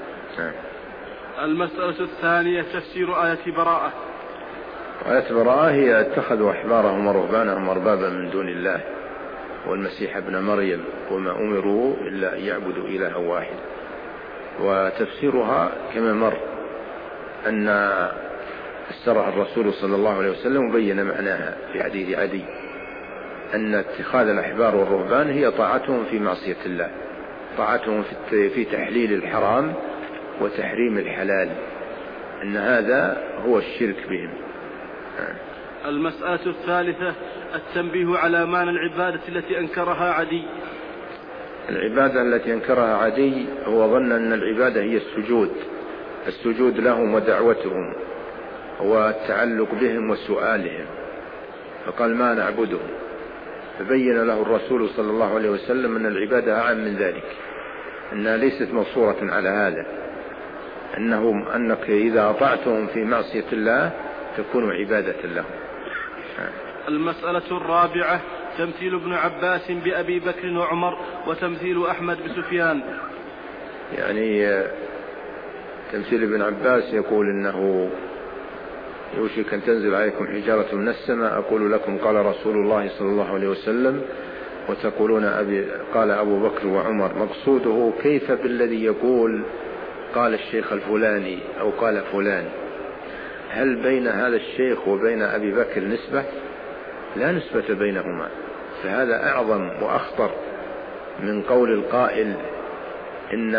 المسألة الثانية تفسير آية براءة. آية براءة هي: اتخذوا أحبارهم ورهبانهم أربابا من دون الله والمسيح ابن مريم وما أمروا إلا أن يعبدوا إلها واحد. وتفسيرها كما مر أن فسرها الرسول صلى الله عليه وسلم وبين معناها في حديث عدي، أن اتخاذ الأحبار والرهبان هي طاعتهم في معصية الله، طاعتهم في تحليل الحرام وتحريم الحلال، أن هذا هو الشرك بهم. المسألة الثالثة التنبيه على معنى العبادة التي أنكرها عدي. العبادة التي أنكرها عدي هو ظن أن العبادة هي السجود لهم ودعوتهم والتعلق بهم وسؤالهم، فقال: ما نعبدهم. فبين له الرسول صلى الله عليه وسلم أن العبادة أعم من ذلك، أنها ليست مصورة على هذا، أنك إذا أطعتهم في معصية الله تكون عبادة لهم. المسألة الرابعة تمثيل ابن عباس بأبي بكر وعمر وتمثيل أحمد بسفيان. يعني تمثيل ابن عباس يقول إنه يوشك أن تنزل عليكم حجارة من السماء أقول لكم قال رسول الله صلى الله عليه وسلم، وتقولون قال أبو بكر وعمر. مقصوده كيف بالذي يقول قال الشيخ الفلاني أو قال فلان؟ هل بين هذا الشيخ وبين أبي بكر نسبة؟ لا نسبة بينهما، فهذا أعظم وأخطر من قول القائل إن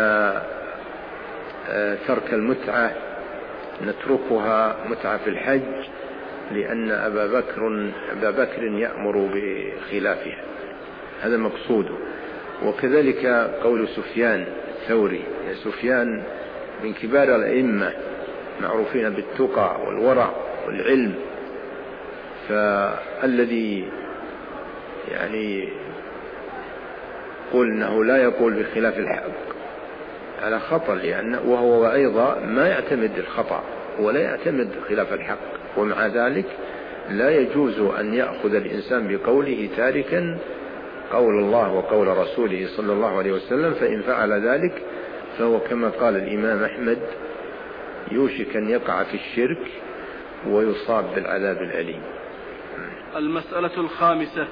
ترك المتعة نتركها متعة في الحج لأن أبا بكر يأمر بخلافها، هذا مقصوده. وكذلك قول سفيان الثوري، سفيان من كبار الأئمة معروفين بالتقى والورع والعلم، فالذي يعني يقول أنه لا يقول بخلاف الحق على خطأ، وهو أيضا ما يعتمد الخطأ ولا يعتمد خلاف الحق، ومع ذلك لا يجوز أن يأخذ الإنسان بقوله تاركا قول الله وقول رسوله صلى الله عليه وسلم، فإن فعل ذلك فهو كما قال الإمام أحمد يوشك أن يقع في الشرك ويصاب بالعذاب الأليم. المسألة الخامسة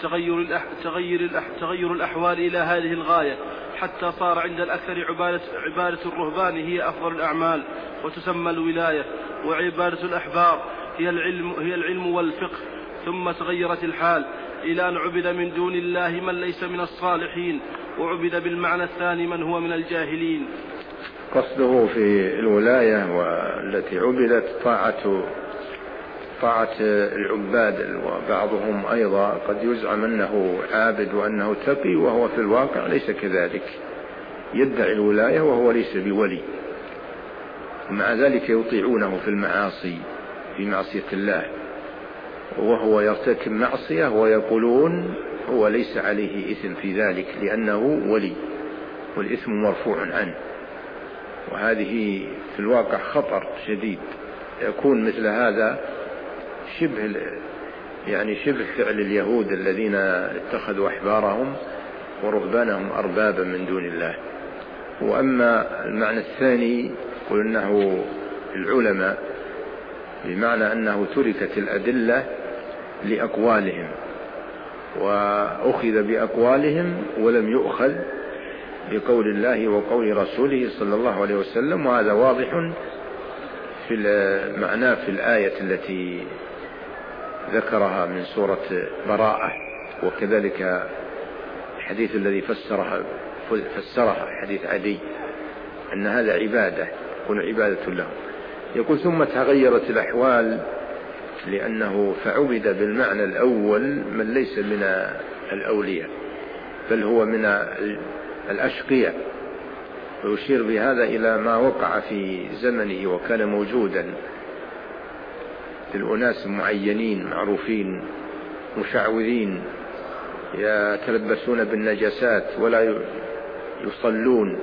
تغير الأحوال إلى هذه الغاية حتى صار عند الأكثر عبادة الرهبان هي أفضل الأعمال وتسمى الولاية، وعبادة الأحبار هي العلم والفقه. ثم تغيرت الحال إلى أن عبد من دون الله من ليس من الصالحين، وعبد بالمعنى الثاني من هو من الجاهلين. قصده في الولاية والتي عبدت طاعة العباد، وبعضهم أيضا قد يزعم أنه عابد وأنه تقي وهو في الواقع ليس كذلك، يدعي الولاية وهو ليس بولي، ومع ذلك يطيعونه في المعاصي في معصية الله، وهو يرتكب معصية ويقولون هو ليس عليه إثم في ذلك لأنه ولي والإثم مرفوع عنه. وهذه في الواقع خطر شديد، يكون مثل هذا شبه فعل اليهود الذين اتخذوا أحبارهم ورهبانهم أربابا من دون الله. وأما المعنى الثاني يقول أنه العلماء، بمعنى أنه تركت الأدلة لأقوالهم وأخذ بأقوالهم ولم يؤخذ بقول الله وقول رسوله صلى الله عليه وسلم. وهذا واضح في معناه في الآية التي ذكرها من سورة براءة، وكذلك الحديث الذي فسرها حديث عدي أن هذا عبادة تكون عبادة له. يقول ثم تغيرت الأحوال لأنه فعبد بالمعنى الأول من ليس من الأولياء بل هو من الأشقياء، ويشير بهذا إلى ما وقع في زمنه وكان موجودا للأناس معينين معروفين مشعوذين يتلبسون بالنجاسات ولا يصلون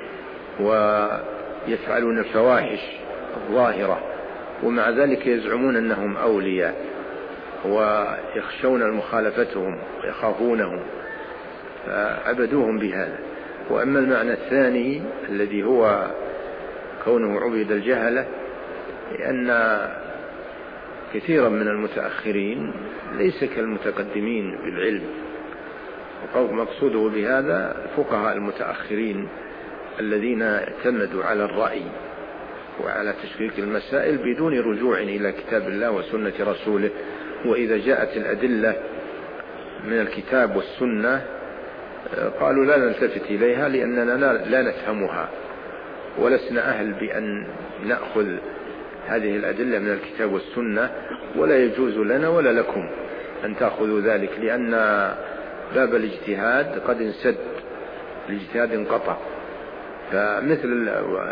ويفعلون الفواحش الظاهرة، ومع ذلك يزعمون أنهم أولياء ويخشون مخالفتهم ويخافونهم، فعبدوهم بهذا. وأما المعنى الثاني الذي هو كونه عبد الجهلة، لأن كثيرا من المتأخرين ليس كالمتقدمين بالعلم، ومقصوده بهذا فقهاء المتأخرين الذين اعتمدوا على الرأي وعلى تشكيك المسائل بدون رجوع إلى كتاب الله وسنة رسوله. وإذا جاءت الأدلة من الكتاب والسنة قالوا لا نلتفت إليها لأننا لا نفهمها ولسنا أهل بأن نأخذ هذه الأدلة من الكتاب والسنة، ولا يجوز لنا ولا لكم أن تأخذوا ذلك، لأن باب الاجتهاد قد انسد، الاجتهاد انقطع. فمثل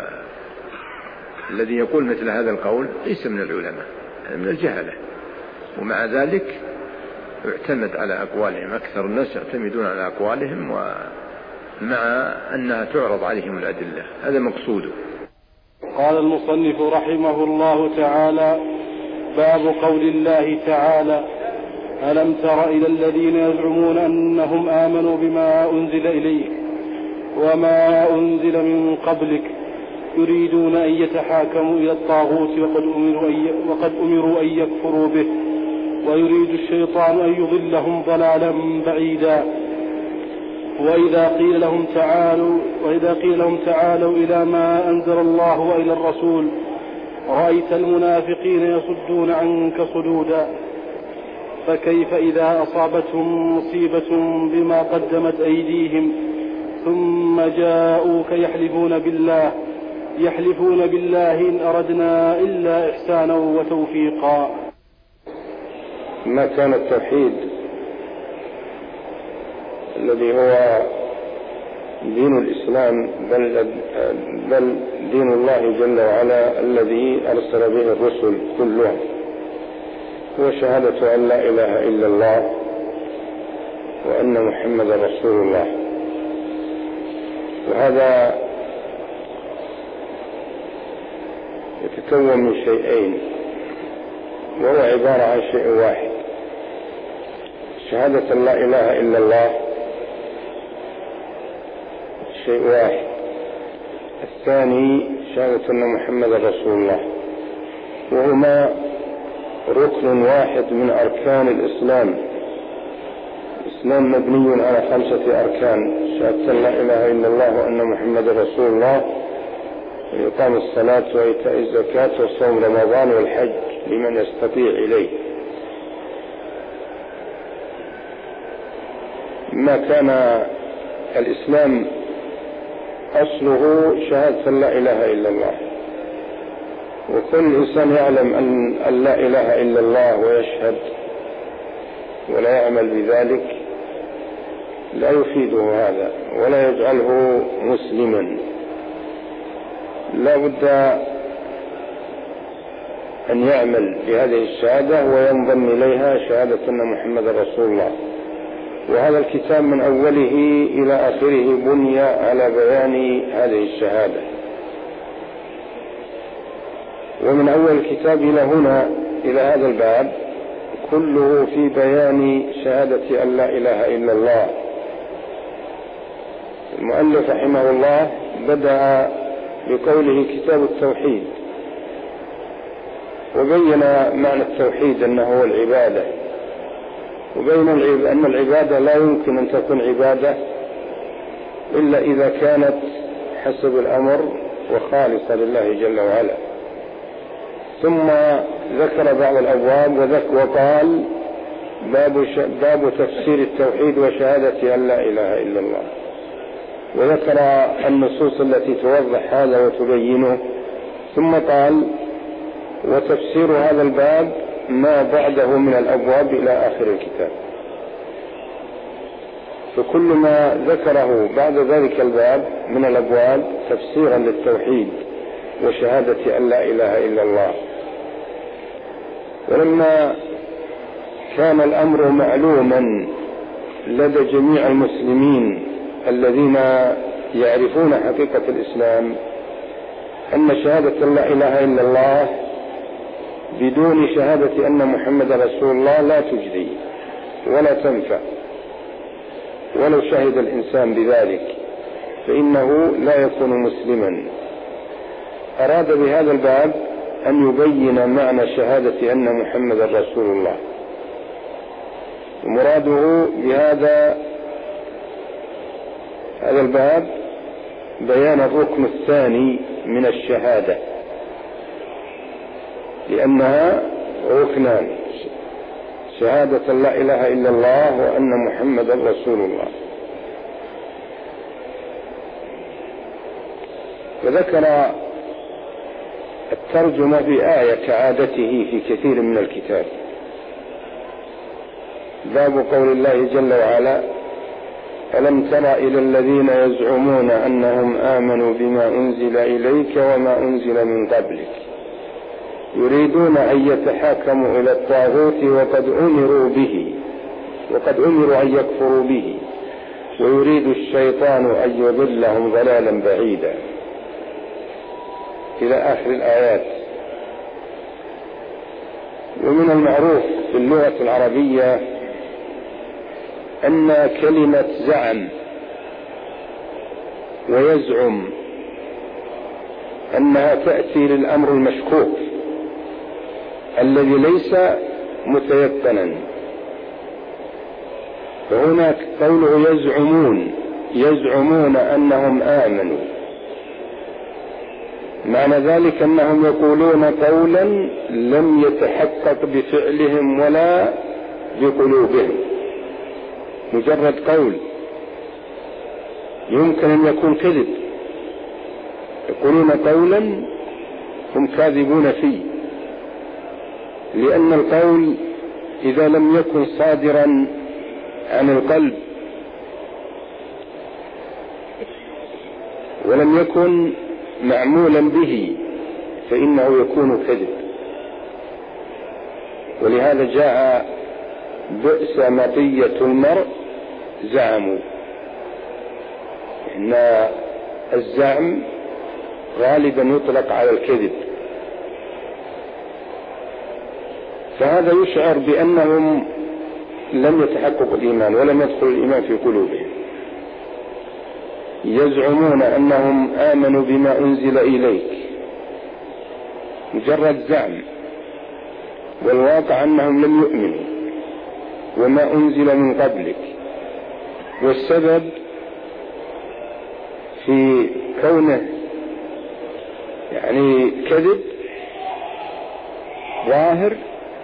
الذي يقول مثل هذا القول ليس من العلماء، من الجهلة، ومع ذلك اعتمد على أقوالهم. أكثر الناس يعتمدون على أقوالهم ومع أنها تعرض عليهم الأدلة. هذا مقصوده. قال المصنف رحمه الله تعالى: باب قول الله تعالى: ألم تر إلى الذين يزعمون أنهم آمنوا بما أنزل إليك وما أنزل من قبلك يريدون أن يتحاكموا إلى الطاغوت وقد أمروا أن يكفروا به ويريد الشيطان أن يضلهم ضلالا بعيدا. وإذا قيل لهم تعالوا إلى ما أنزل الله وإلى الرسول رأيت المنافقين يصدون عنك صدودا. فكيف إذا أصابتهم مصيبة بما قدمت أيديهم ثم جاءوك يحلفون بالله إن أردنا إلا إحسانا وتوفيقا. ما كان التوحيد الذي هو دين الإسلام بل دين الله جل وعلا الذي أرسل به الرسل كلهم، هو شهادة أن لا إله إلا الله وأن محمدا رسول الله. وهذا يتكون من شيئين، وهو عبارة عن شيء واحد: شهادة أن لا إله إلا الله شيء واحد، الثاني شهادة أن محمدا رسول الله، وهما ركن واحد من أركان الإسلام. الإسلام مبني على 5 أركان: شهادة أن لا إله إلا الله وأن محمدا رسول الله، وإقام الصلاة وإيتاء الزكاة وصوم رمضان والحج لمن يستطيع إليه. ما كان الإسلام أصله شهادة أن لا إله إلا الله، وكل إنسان يعلم أن لا إله إلا الله ويشهد ولا يعمل بذلك لا يفيده هذا ولا يجعله مسلما. لا بد أن يعمل بهذه الشهادة وينضم إليها شهادة أن محمد رسول الله. وهذا الكتاب من أوله إلى آخره بني على بيان هذه الشهادة، ومن أول الكتاب إلى هنا إلى هذا الباب كله في بيان شهادة أن لا إله إلا الله. المؤلف رحمه الله بدأ بقوله كتاب التوحيد، وبين معنى التوحيد أنه هو العبادة، وبين أن العبادة لا يمكن أن تكون عبادة إلا إذا كانت حسب الأمر وخالصة لله جل وعلا. ثم ذكر بعض الأبواب وقال باب تفسير التوحيد وشهادة أن لا إله إلا الله، وذكر النصوص التي توضح هذا وتبينه. ثم قال وتفسير هذا الباب ما بعده من الأبواب إلى آخر الكتاب. فكل ما ذكره بعد ذلك الباب من الأبواب تفسيرا للتوحيد وشهادة أن لا إله إلا الله. ولما كان الأمر معلوما لدى جميع المسلمين الذين يعرفون حقيقة الإسلام أن شهادة لا إله إلا الله بدون شهادة أن محمد رسول الله لا تجدي ولا تنفع، ولو شهد الإنسان بذلك فإنه لا يكون مسلما. أراد بهذا الباب أن يبين معنى شهادة أن محمد رسول الله، ومراده بهذا الباب بيان الركن الثاني من الشهادة، لأنها ركنان: شهادة لا إله إلا الله وأن محمد رسول الله. وذكر الترجمة بآية كعادته في كثير من الكتاب. باب قول الله جل وعلا: ألم تر إلى الذين يزعمون أنهم آمنوا بما أنزل إليك وما أنزل من قبلك يريدون أن يتحاكموا إلى الطاغوت وقد أمروا أن يكفروا به ويريد الشيطان أن يضلهم ضلالا بعيدا، إلى آخر الآيات. ومن المعروف في اللغة العربية أن كلمة زعم ويزعم أنها تأتي للأمر المشكوك الذي ليس متيقنا. فهناك قوله يزعمون أنهم آمنوا، معنى ذلك أنهم يقولون قولا لم يتحقق بفعلهم ولا بقلوبهم، مجرد قول يمكن أن يكون كذب، يقولون قولا هم كاذبون فيه، لأن القول إذا لم يكن صادرا عن القلب ولم يكن معمولا به فإنه يكون كذب. ولهذا جاء بئس مطية المرء زعموا، إن الزعم غالبا يطلق على الكذب، فهذا يشعر بأنهم لم يتحققوا الإيمان ولم يدخل الإيمان في قلوبهم. يزعمون أنهم آمنوا بما أنزل إليك، مجرد زعم، والواقع أنهم لم يؤمنوا وما أنزل من قبلك. والسبب في كونه يعني كذب ظاهر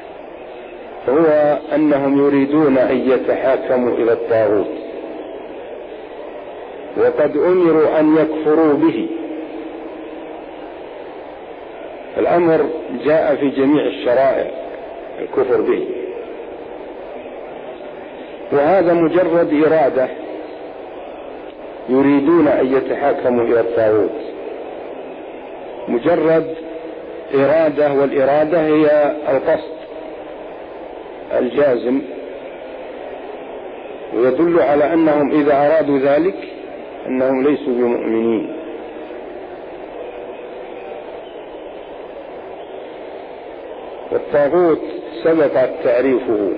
هو أنهم يريدون أن يتحاكموا إلى الطاغوت، وقد أمروا أن يكفروا به. الأمر جاء في جميع الشرائع الكفر به، وهذا مجرد إرادة، يريدون أن يتحاكموا إلى الطاغوت، مجرد إرادة، والإرادة هي القصد الجازم، ويدل على أنهم إذا أرادوا ذلك أنهم ليسوا بمؤمنين. والطاغوت سبق تعريفه،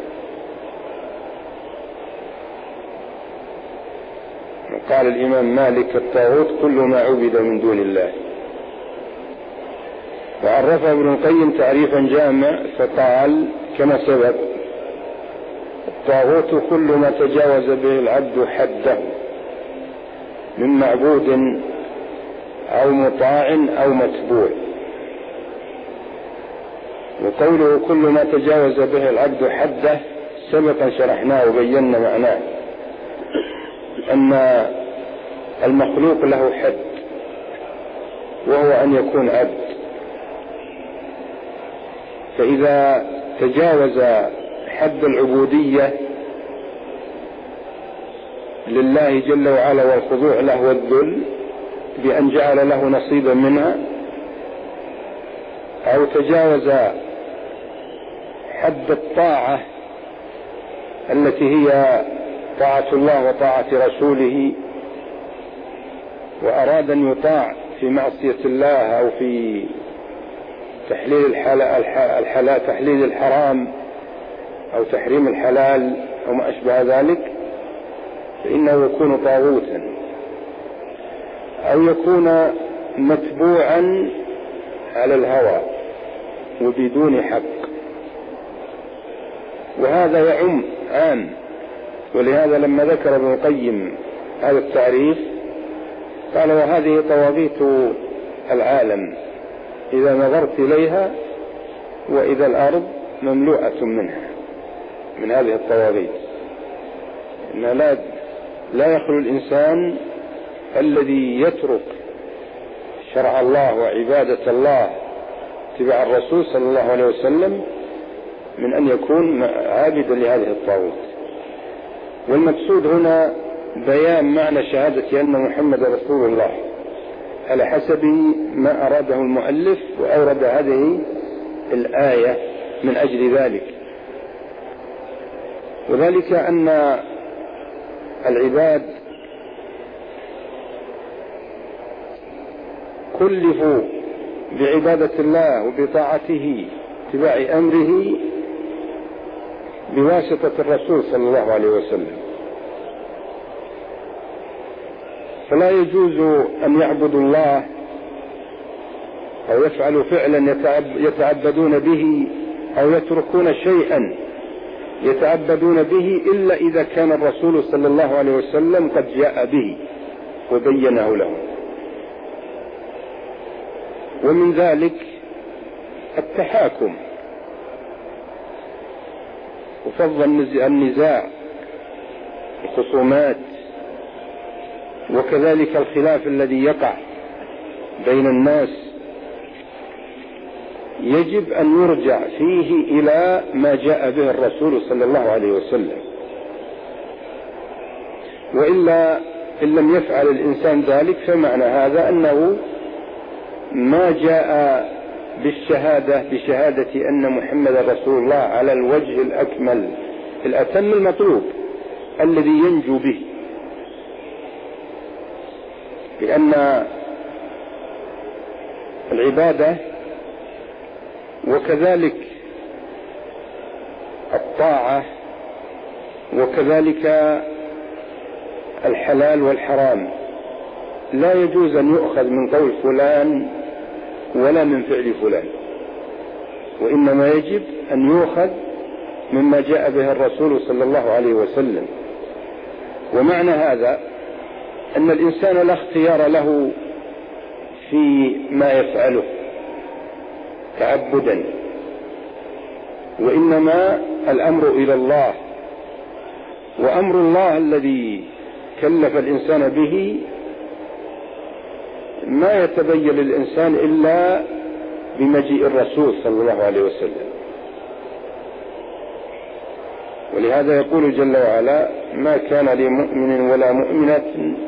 قال الإمام مالك: الطاغوت كل ما عبد من دون الله. وعرفه ابن القيم تعريفا جامع فقال كما سبق: الطاغوت كل ما تجاوز به العبد حده من معبود أو مطاع أو متبوع. وقوله كل ما تجاوز به العبد حده سبقا شرحناه وبينا معناه، أن المخلوق له حد، وهو أن يكون عبد، فإذا تجاوز حد العبودية لله جل وعلا والخضوع له والذل بأن جعل له نصيبا منها، أو تجاوز حد الطاعة التي هي طاعة الله وطاعة رسوله، وأراد أن يطاع في معصية الله أو في تحليل تحليل الحرام أو تحريم الحلال أو ما أشبه ذلك، فإنه يكون طاغوتا، أو يكون متبوعا على الهوى وبدون حق. وهذا يعم عام، ولهذا لما ذكر ابن القيم هذا التعريف قال: وهذه طواغيت العالم إذا نظرت إليها وإذا الأرض مملوءة منها، من هذه الطواغيت. إن لا يخلو الإنسان الذي يترك شرع الله وعبادة الله اتباع الرسول صلى الله عليه وسلم من أن يكون عابدا لهذه الطاغوت. والمقصود هنا بيان معنى شهادة أن محمد رسول الله على حسب ما أراده المؤلف، وأورد هذه الآية من أجل ذلك، وذلك أن العباد كلفوا بعبادة الله وبطاعته اتباع أمره بواسطة الرسول صلى الله عليه وسلم، فلا يجوز أن يعبدوا الله أو يفعلوا فعلا يتعبدون به أو يتركون شيئا يتعبدون به إلا إذا كان الرسول صلى الله عليه وسلم قد جاء به وبينه لهم. ومن ذلك التحاكم وفض النزاع، الخصومات، وكذلك الخلاف الذي يقع بين الناس، يجب أن يرجع فيه إلى ما جاء به الرسول صلى الله عليه وسلم، وإلا إن لم يفعل الإنسان ذلك فمعنى هذا أنه ما جاء بشهادة أن محمد رسول الله على الوجه الأكمل الأتم المطلوب الذي ينجو به، لأن العبادة وكذلك الطاعة وكذلك الحلال والحرام لا يجوز أن يؤخذ من قول فلان ولا من فعل فلان، وإنما يجب أن يؤخذ مما جاء به الرسول صلى الله عليه وسلم. ومعنى هذا أن الإنسان لا اختيار له في ما يفعله تعبدا، وإنما الأمر إلى الله، وأمر الله الذي كلف الإنسان به ما يتبين للإنسان إلا بمجيء الرسول صلى الله عليه وسلم. ولهذا يقول جل وعلا: ما كان لمؤمن ولا مؤمنة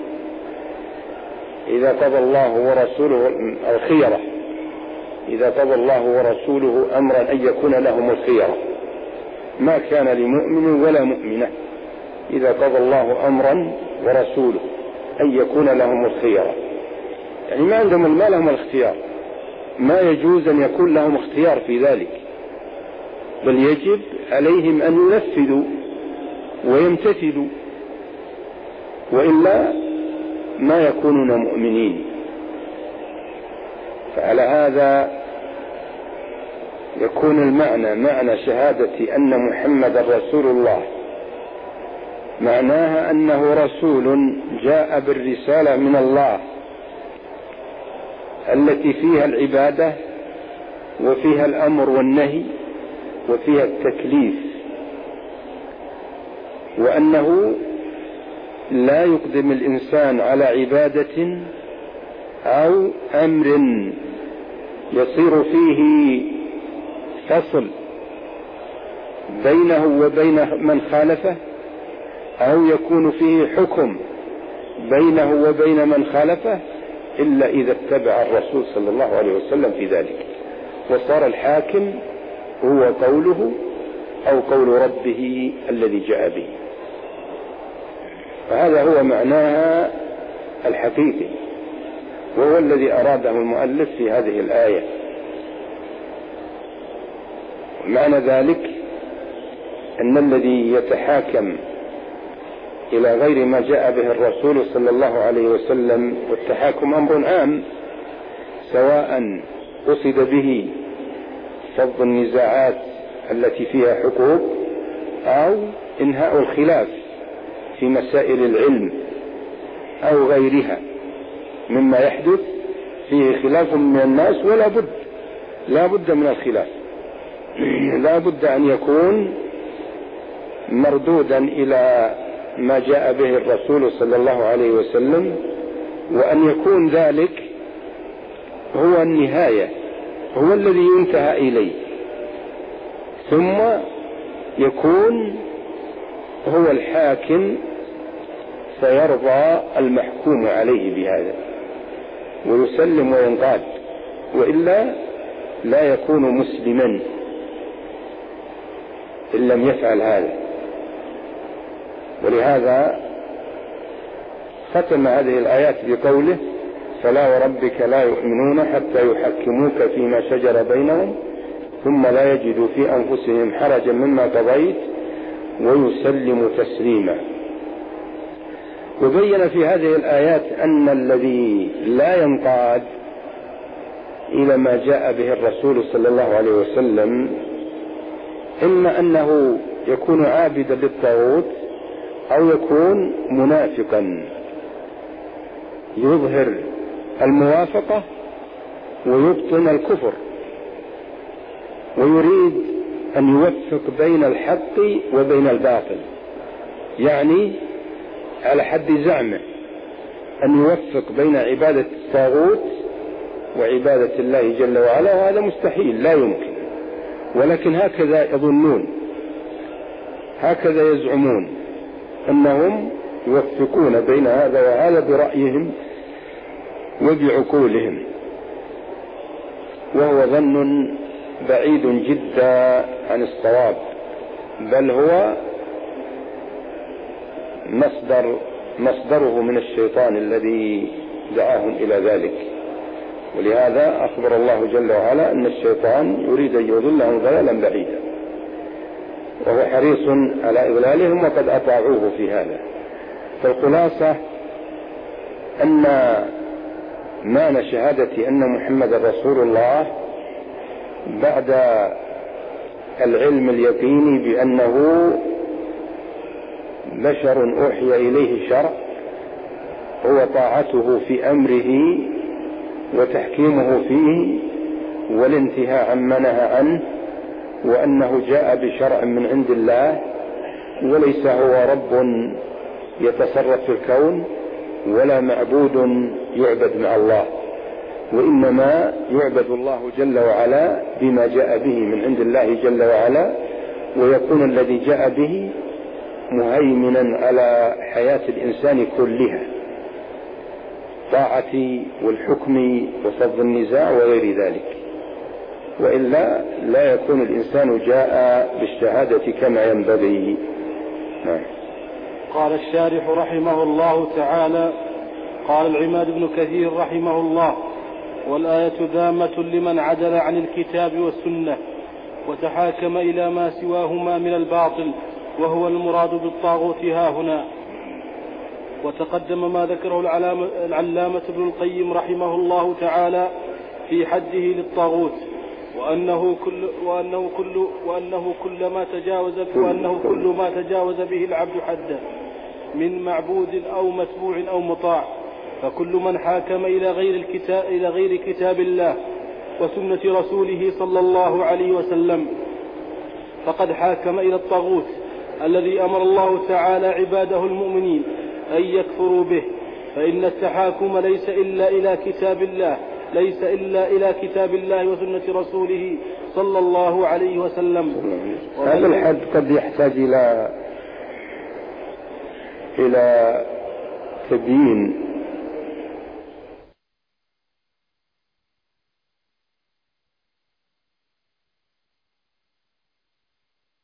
إذا قضى الله ورسوله الخيرة، إذا قضى الله ورسوله أمرا أن يكون لهم الخيرة. ما كان لمؤمن ولا مؤمنة إذا قضى الله أمرا ورسوله أن يكون لهم الخيرة، يعني ما عندهم ما لهم الاختيار، ما يجوز أن يكون لهم اختيار في ذلك، بل يجب عليهم أن ينفذوا ويمتثلوا، وإلا ما يكونون مؤمنين. فعلى هذا يكون معنى شهادة أن محمد رسول الله معناها أنه رسول جاء بالرسالة من الله التي فيها العبادة وفيها الأمر والنهي وفيها التكليف، وأنه لا يقدم الإنسان على عبادة أو أمر يصير فيه فصل بينه وبين من خالفه، أو يكون فيه حكم بينه وبين من خالفه، إلا إذا اتبع الرسول صلى الله عليه وسلم في ذلك، وصار الحاكم هو قوله أو قول ربه الذي جاء به. فهذا هو معناها الحقيقي، وهو الذي أراده المؤلف في هذه الآية. معنى ذلك أن الذي يتحاكم إلى غير ما جاء به الرسول صلى الله عليه وسلم، والتحاكم أمر عام، سواء قصد به فض النزاعات التي فيها حقوق أو إنهاء الخلاف في مسائل العلم أو غيرها مما يحدث فيه خلاف من الناس، لا بد من الخلاف، لا بد أن يكون مردودا إلى ما جاء به الرسول صلى الله عليه وسلم، وأن يكون ذلك هو النهاية، هو الذي ينتهى إليه، ثم يكون هو الحاكم فيرضى المحكوم عليه بهذا ويسلم وينقاد، وإلا لا يكون مسلما إن لم يفعل هذا. ولهذا ختم هذه الآيات بقوله: فلا وربك لا يؤمنون حتى يحكموك فيما شجر بينهم ثم لا يجدوا في أنفسهم حرجا مما قضيت ويسلموا تسليما. وبين في هذه الآيات أن الذي لا ينقاد إلى ما جاء به الرسول صلى الله عليه وسلم إما أنه يكون عابدا للطاغوت أو يكون منافقا يظهر الموافقة ويبطن الكفر، ويريد أن يوفق بين الحق وبين الباطل، يعني على حد زعمه أن يوفق بين عبادة الطاغوت وعبادة الله جل وعلا، وهذا مستحيل لا يمكن، ولكن هكذا يظنون، هكذا يزعمون أنهم يوفقون بين هذا وهذا برأيهم وبعقولهم. وهو ظن بعيد جدا عن الصواب، بل هو مصدره من الشيطان الذي دعاهم إلى ذلك. ولهذا أخبر الله جل وعلا أن الشيطان يريد أن يضلهم ضلالا بعيدا، وهو حريص على إضلالهم وقد أطاعوه في هذا. فالخلاصة أن معنى شهادة أن محمد رسول الله بعد العلم اليقيني بأنه بشر أوحي إليه شرع هو طاعته في أمره وتحكيمه فيه والانتهاء عما نهى عنه، وأنه جاء بشرع من عند الله وليس هو رب يتصرف في الكون ولا معبود يعبد مع الله، وإنما يعبد الله جل وعلا بما جاء به من عند الله جل وعلا، ويكون الذي جاء به مهيمنا على حياة الإنسان كلها، طاعة والحكم وفض النزاع وغير ذلك، وإلا لا يكون الإنسان جاء بالشهادة كما ينبغي. قال الشارح رحمه الله تعالى: قال العماد بن كثير رحمه الله: والآية ذامة لمن عدل عن الكتاب والسنة وتحاكم إلى ما سواهما من الباطل، وهو المراد بالطاغوت هاهنا. وتقدم ما ذكره العلامة ابن القيم رحمه الله تعالى في حده للطاغوت، وأنه كل ما تجاوز به العبد حده من معبود أو متبوع أو مطاع، فكل من حاكم إلى غير كتاب الله وسنة رسوله صلى الله عليه وسلم فقد حاكم إلى الطاغوت الذي أمر الله تعالى عباده المؤمنين أن يكفروا به، فإن التحاكم ليس إلا إلى كتاب الله وسنة رسوله صلى الله عليه وسلم. هذا الحد قد يحتاج إلى تبيين